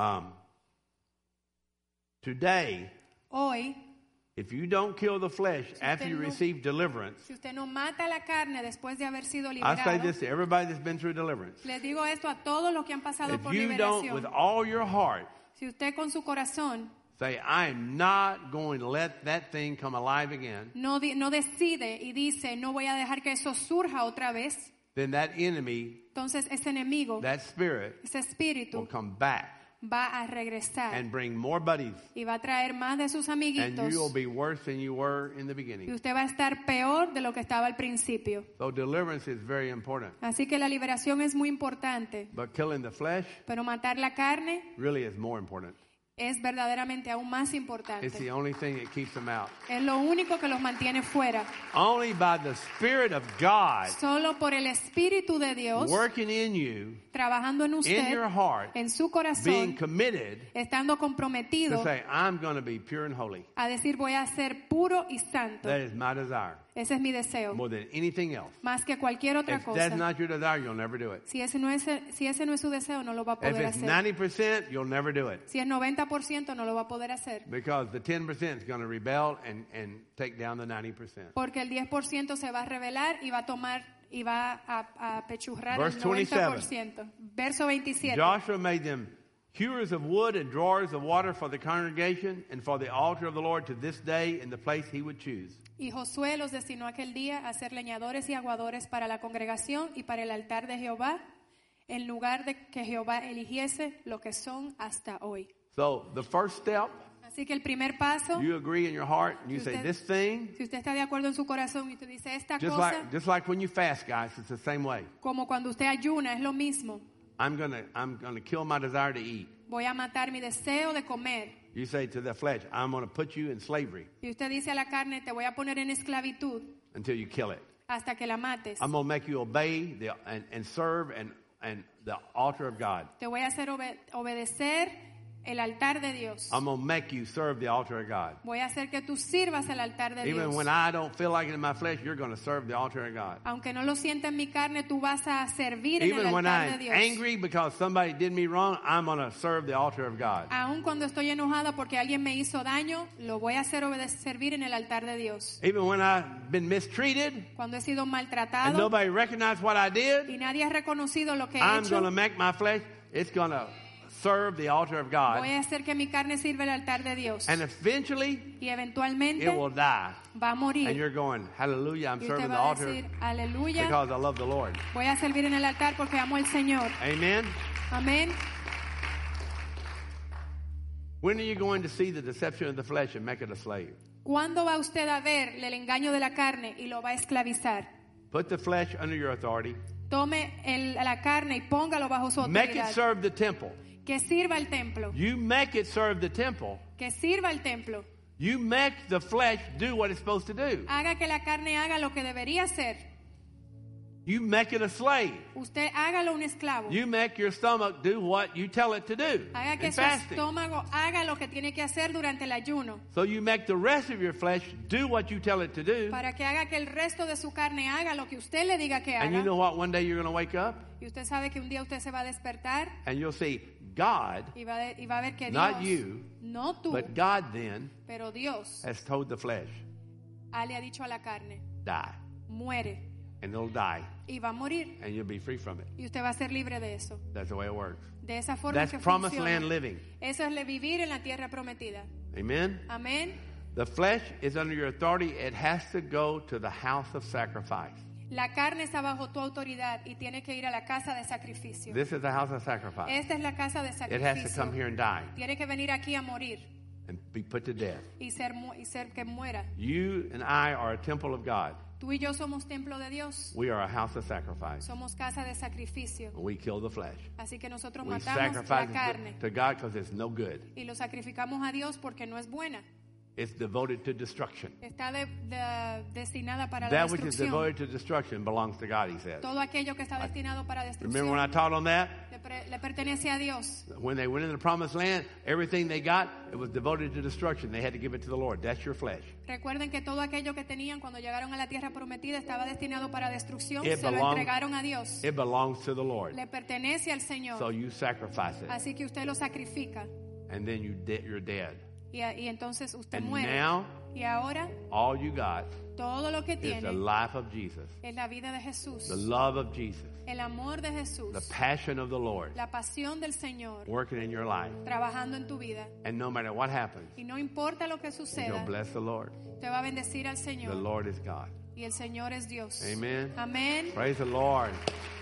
Today, Hoy, if you don't kill the flesh after you no- receive deliverance, si usted no mata la carne después de haber sido I say liberado, this to everybody that's been through deliverance. les digo esto a todos los que han pasado If por you don't, liberación. with all your heart, Si usted con su corazón say, I am not going to let that thing come alive again, no decide y dice, no voy a dejar que eso surja otra vez, then that enemy, entonces ese enemigo, that spirit, ese will espíritu come back va a regresar and bring more buddies, y va a traer más de sus and amiguitos you will be worse than you were in the y beginning. usted va a estar peor de lo que estaba al principio. So deliverance is very important. Así que la liberación es muy importante, But killing the flesh pero matar la carne really is more important. es verdaderamente aún más It's importante. the only thing that keeps them out. Es lo único que los mantiene fuera. Only by the Spirit of God Solo por el Espíritu de Dios working in you, trabajando en in usted, your heart, en su being corazón, committed estando to comprometido say, I'm going to be pure and holy. a decir voy a ser puro y santo. That is my desire, Ese es mi deseo, more than anything else. más que cualquier otra If that's cosa. not your desire, you'll never do it. Si ese no es su deseo, no lo va a If poder it's hacer. 90%, you'll never do it. Si es 90%, no lo va a poder hacer. Because the 10% is going to rebel and take down the 90%. Porque el 10% se va a rebelar y va a tomar y va a apechurrar el Verse 27. 90%. Verso 27. Joshua made them hewers of wood and drawers of water for the congregation and for the altar of the Lord to this day in the place he would choose. Y Josué los destinó aquel día a ser leñadores y aguadores para la congregación y para el altar de Jehová, en lugar de que Jehová eligiese, lo que son hasta hoy. So the first step, Así que el primer paso, you agree in your heart and you Si say, usted- this thing, si usted está de acuerdo en su corazón y usted dice esta just cosa, like when you fast, guys, it's the same way. como cuando usted ayuna, es lo mismo. I'm gonna kill my desire to eat. Voy a matar mi deseo de comer. You say to the flesh, I'm gonna put you in slavery Y usted dice a la carne, te voy a poner en esclavitud until you kill it. hasta que la mates. I'm gonna make you obey and serve and the altar of God. Te voy a hacer obedecer el altar de Dios. I'm gonna make you serve the altar of God. Voy a hacer que tú sirvas el altar de Even Dios. when I don't feel like it in my flesh, you're gonna serve the altar of God. Aunque no lo sienta en mi carne, tú vas a servir en el Even when altar de I'm Dios. angry because somebody did me wrong, I'm gonna serve the altar of God. Aun cuando estoy enojada porque alguien me hizo daño, lo voy a hacer servir en el altar de Dios. Even when I've been mistreated Cuando he sido and maltratado nobody recognized what I did, y nadie ha reconocido lo que he I'm hecho, gonna make my flesh, it's gonna serve the altar of God. voy a hacer que mi carne sirva el altar de Dios. And eventually, Y eventualmente it will die. va a morir. And you're going, hallelujah, I'm Y usted serving the va a altar decir, aleluya, because I love the Lord. voy a servir en el altar porque amo al Señor. Amen? Amén. When are you going to see the deception of the flesh and make it a slave? ¿Cuándo va usted a ver el engaño de la carne y lo va a esclavizar? Put the flesh under your authority. Tome la carne y póngalo bajo su Make it autoridad. serve the temple. Que sirva el templo. You make it serve the temple. Que sirva el templo. You make the flesh do what it's supposed to do. Haga que la carne haga lo que debería hacer. You make it a slave. Usted hágalo un esclavo. You make your stomach do what you tell it to do Haga que in su fasting. estómago haga lo que tiene que hacer durante el ayuno. So you make the rest of your flesh do what you tell it to do. Para que haga que el resto de su carne haga lo que usted le diga que And you haga. know what? One day you're going to wake up Y usted sabe que un día usted se va a despertar and you'll see God, y va a ver que not Dios, you, no tú, but God then pero Dios has told the flesh, le ha dicho a la carne, die. muere And it'll die. y va a morir. And you'll be free from it. Y usted va a ser libre de eso. That's the way it works. De esa forma That's que promised funciona. land living. Eso es vivir en la tierra prometida. Amen? Amén. The flesh is under your authority. It has to go to the house of sacrifice. La carne está bajo tu autoridad y tiene que ir a la casa de sacrificio. This is the house of sacrifice. Esta es la casa de It has to come sacrificio. here and die Tiene que venir aquí a morir and be put to death. y ser que muera. You and I are a temple of God. Tú y yo somos templo de Dios. We are a house of sacrifice. Somos casa de sacrificio. We kill the flesh. Así que nosotros We matamos la sacrifice carne it to God because it's no good. y lo sacrificamos a Dios porque no es buena. It's devoted to destruction. Está destinada para la That which is destrucción. devoted to destruction belongs to God, he says. Todo aquello que está destinado para Remember when I destrucción taught on that? le pertenece a Dios. When they went into the promised land, everything they got, it was devoted to destruction. They had to give it to the Lord. That's your flesh. Recuerden que todo aquello que tenían cuando llegaron a la tierra prometida estaba destinado para destrucción. It Se lo belongs- entregaron a Dios. It belongs to the Lord. Le pertenece al So Señor. you sacrifice it. Así que usted lo sacrifica. And then you're dead. Y entonces usted And muere. now, Y ahora all you got Todo lo que is the tiene life of Jesus, es la vida de Jesús, the love of Jesus, el amor de Jesús, the passion of the Lord la pasión del Señor working in your life. trabajando en tu vida. And no matter what happens, Y no importa lo que you'll suceda, bless the Lord. te va a bendecir al The Señor. Lord is God. Y el Señor es Dios. Amen. Amén. Praise the Lord.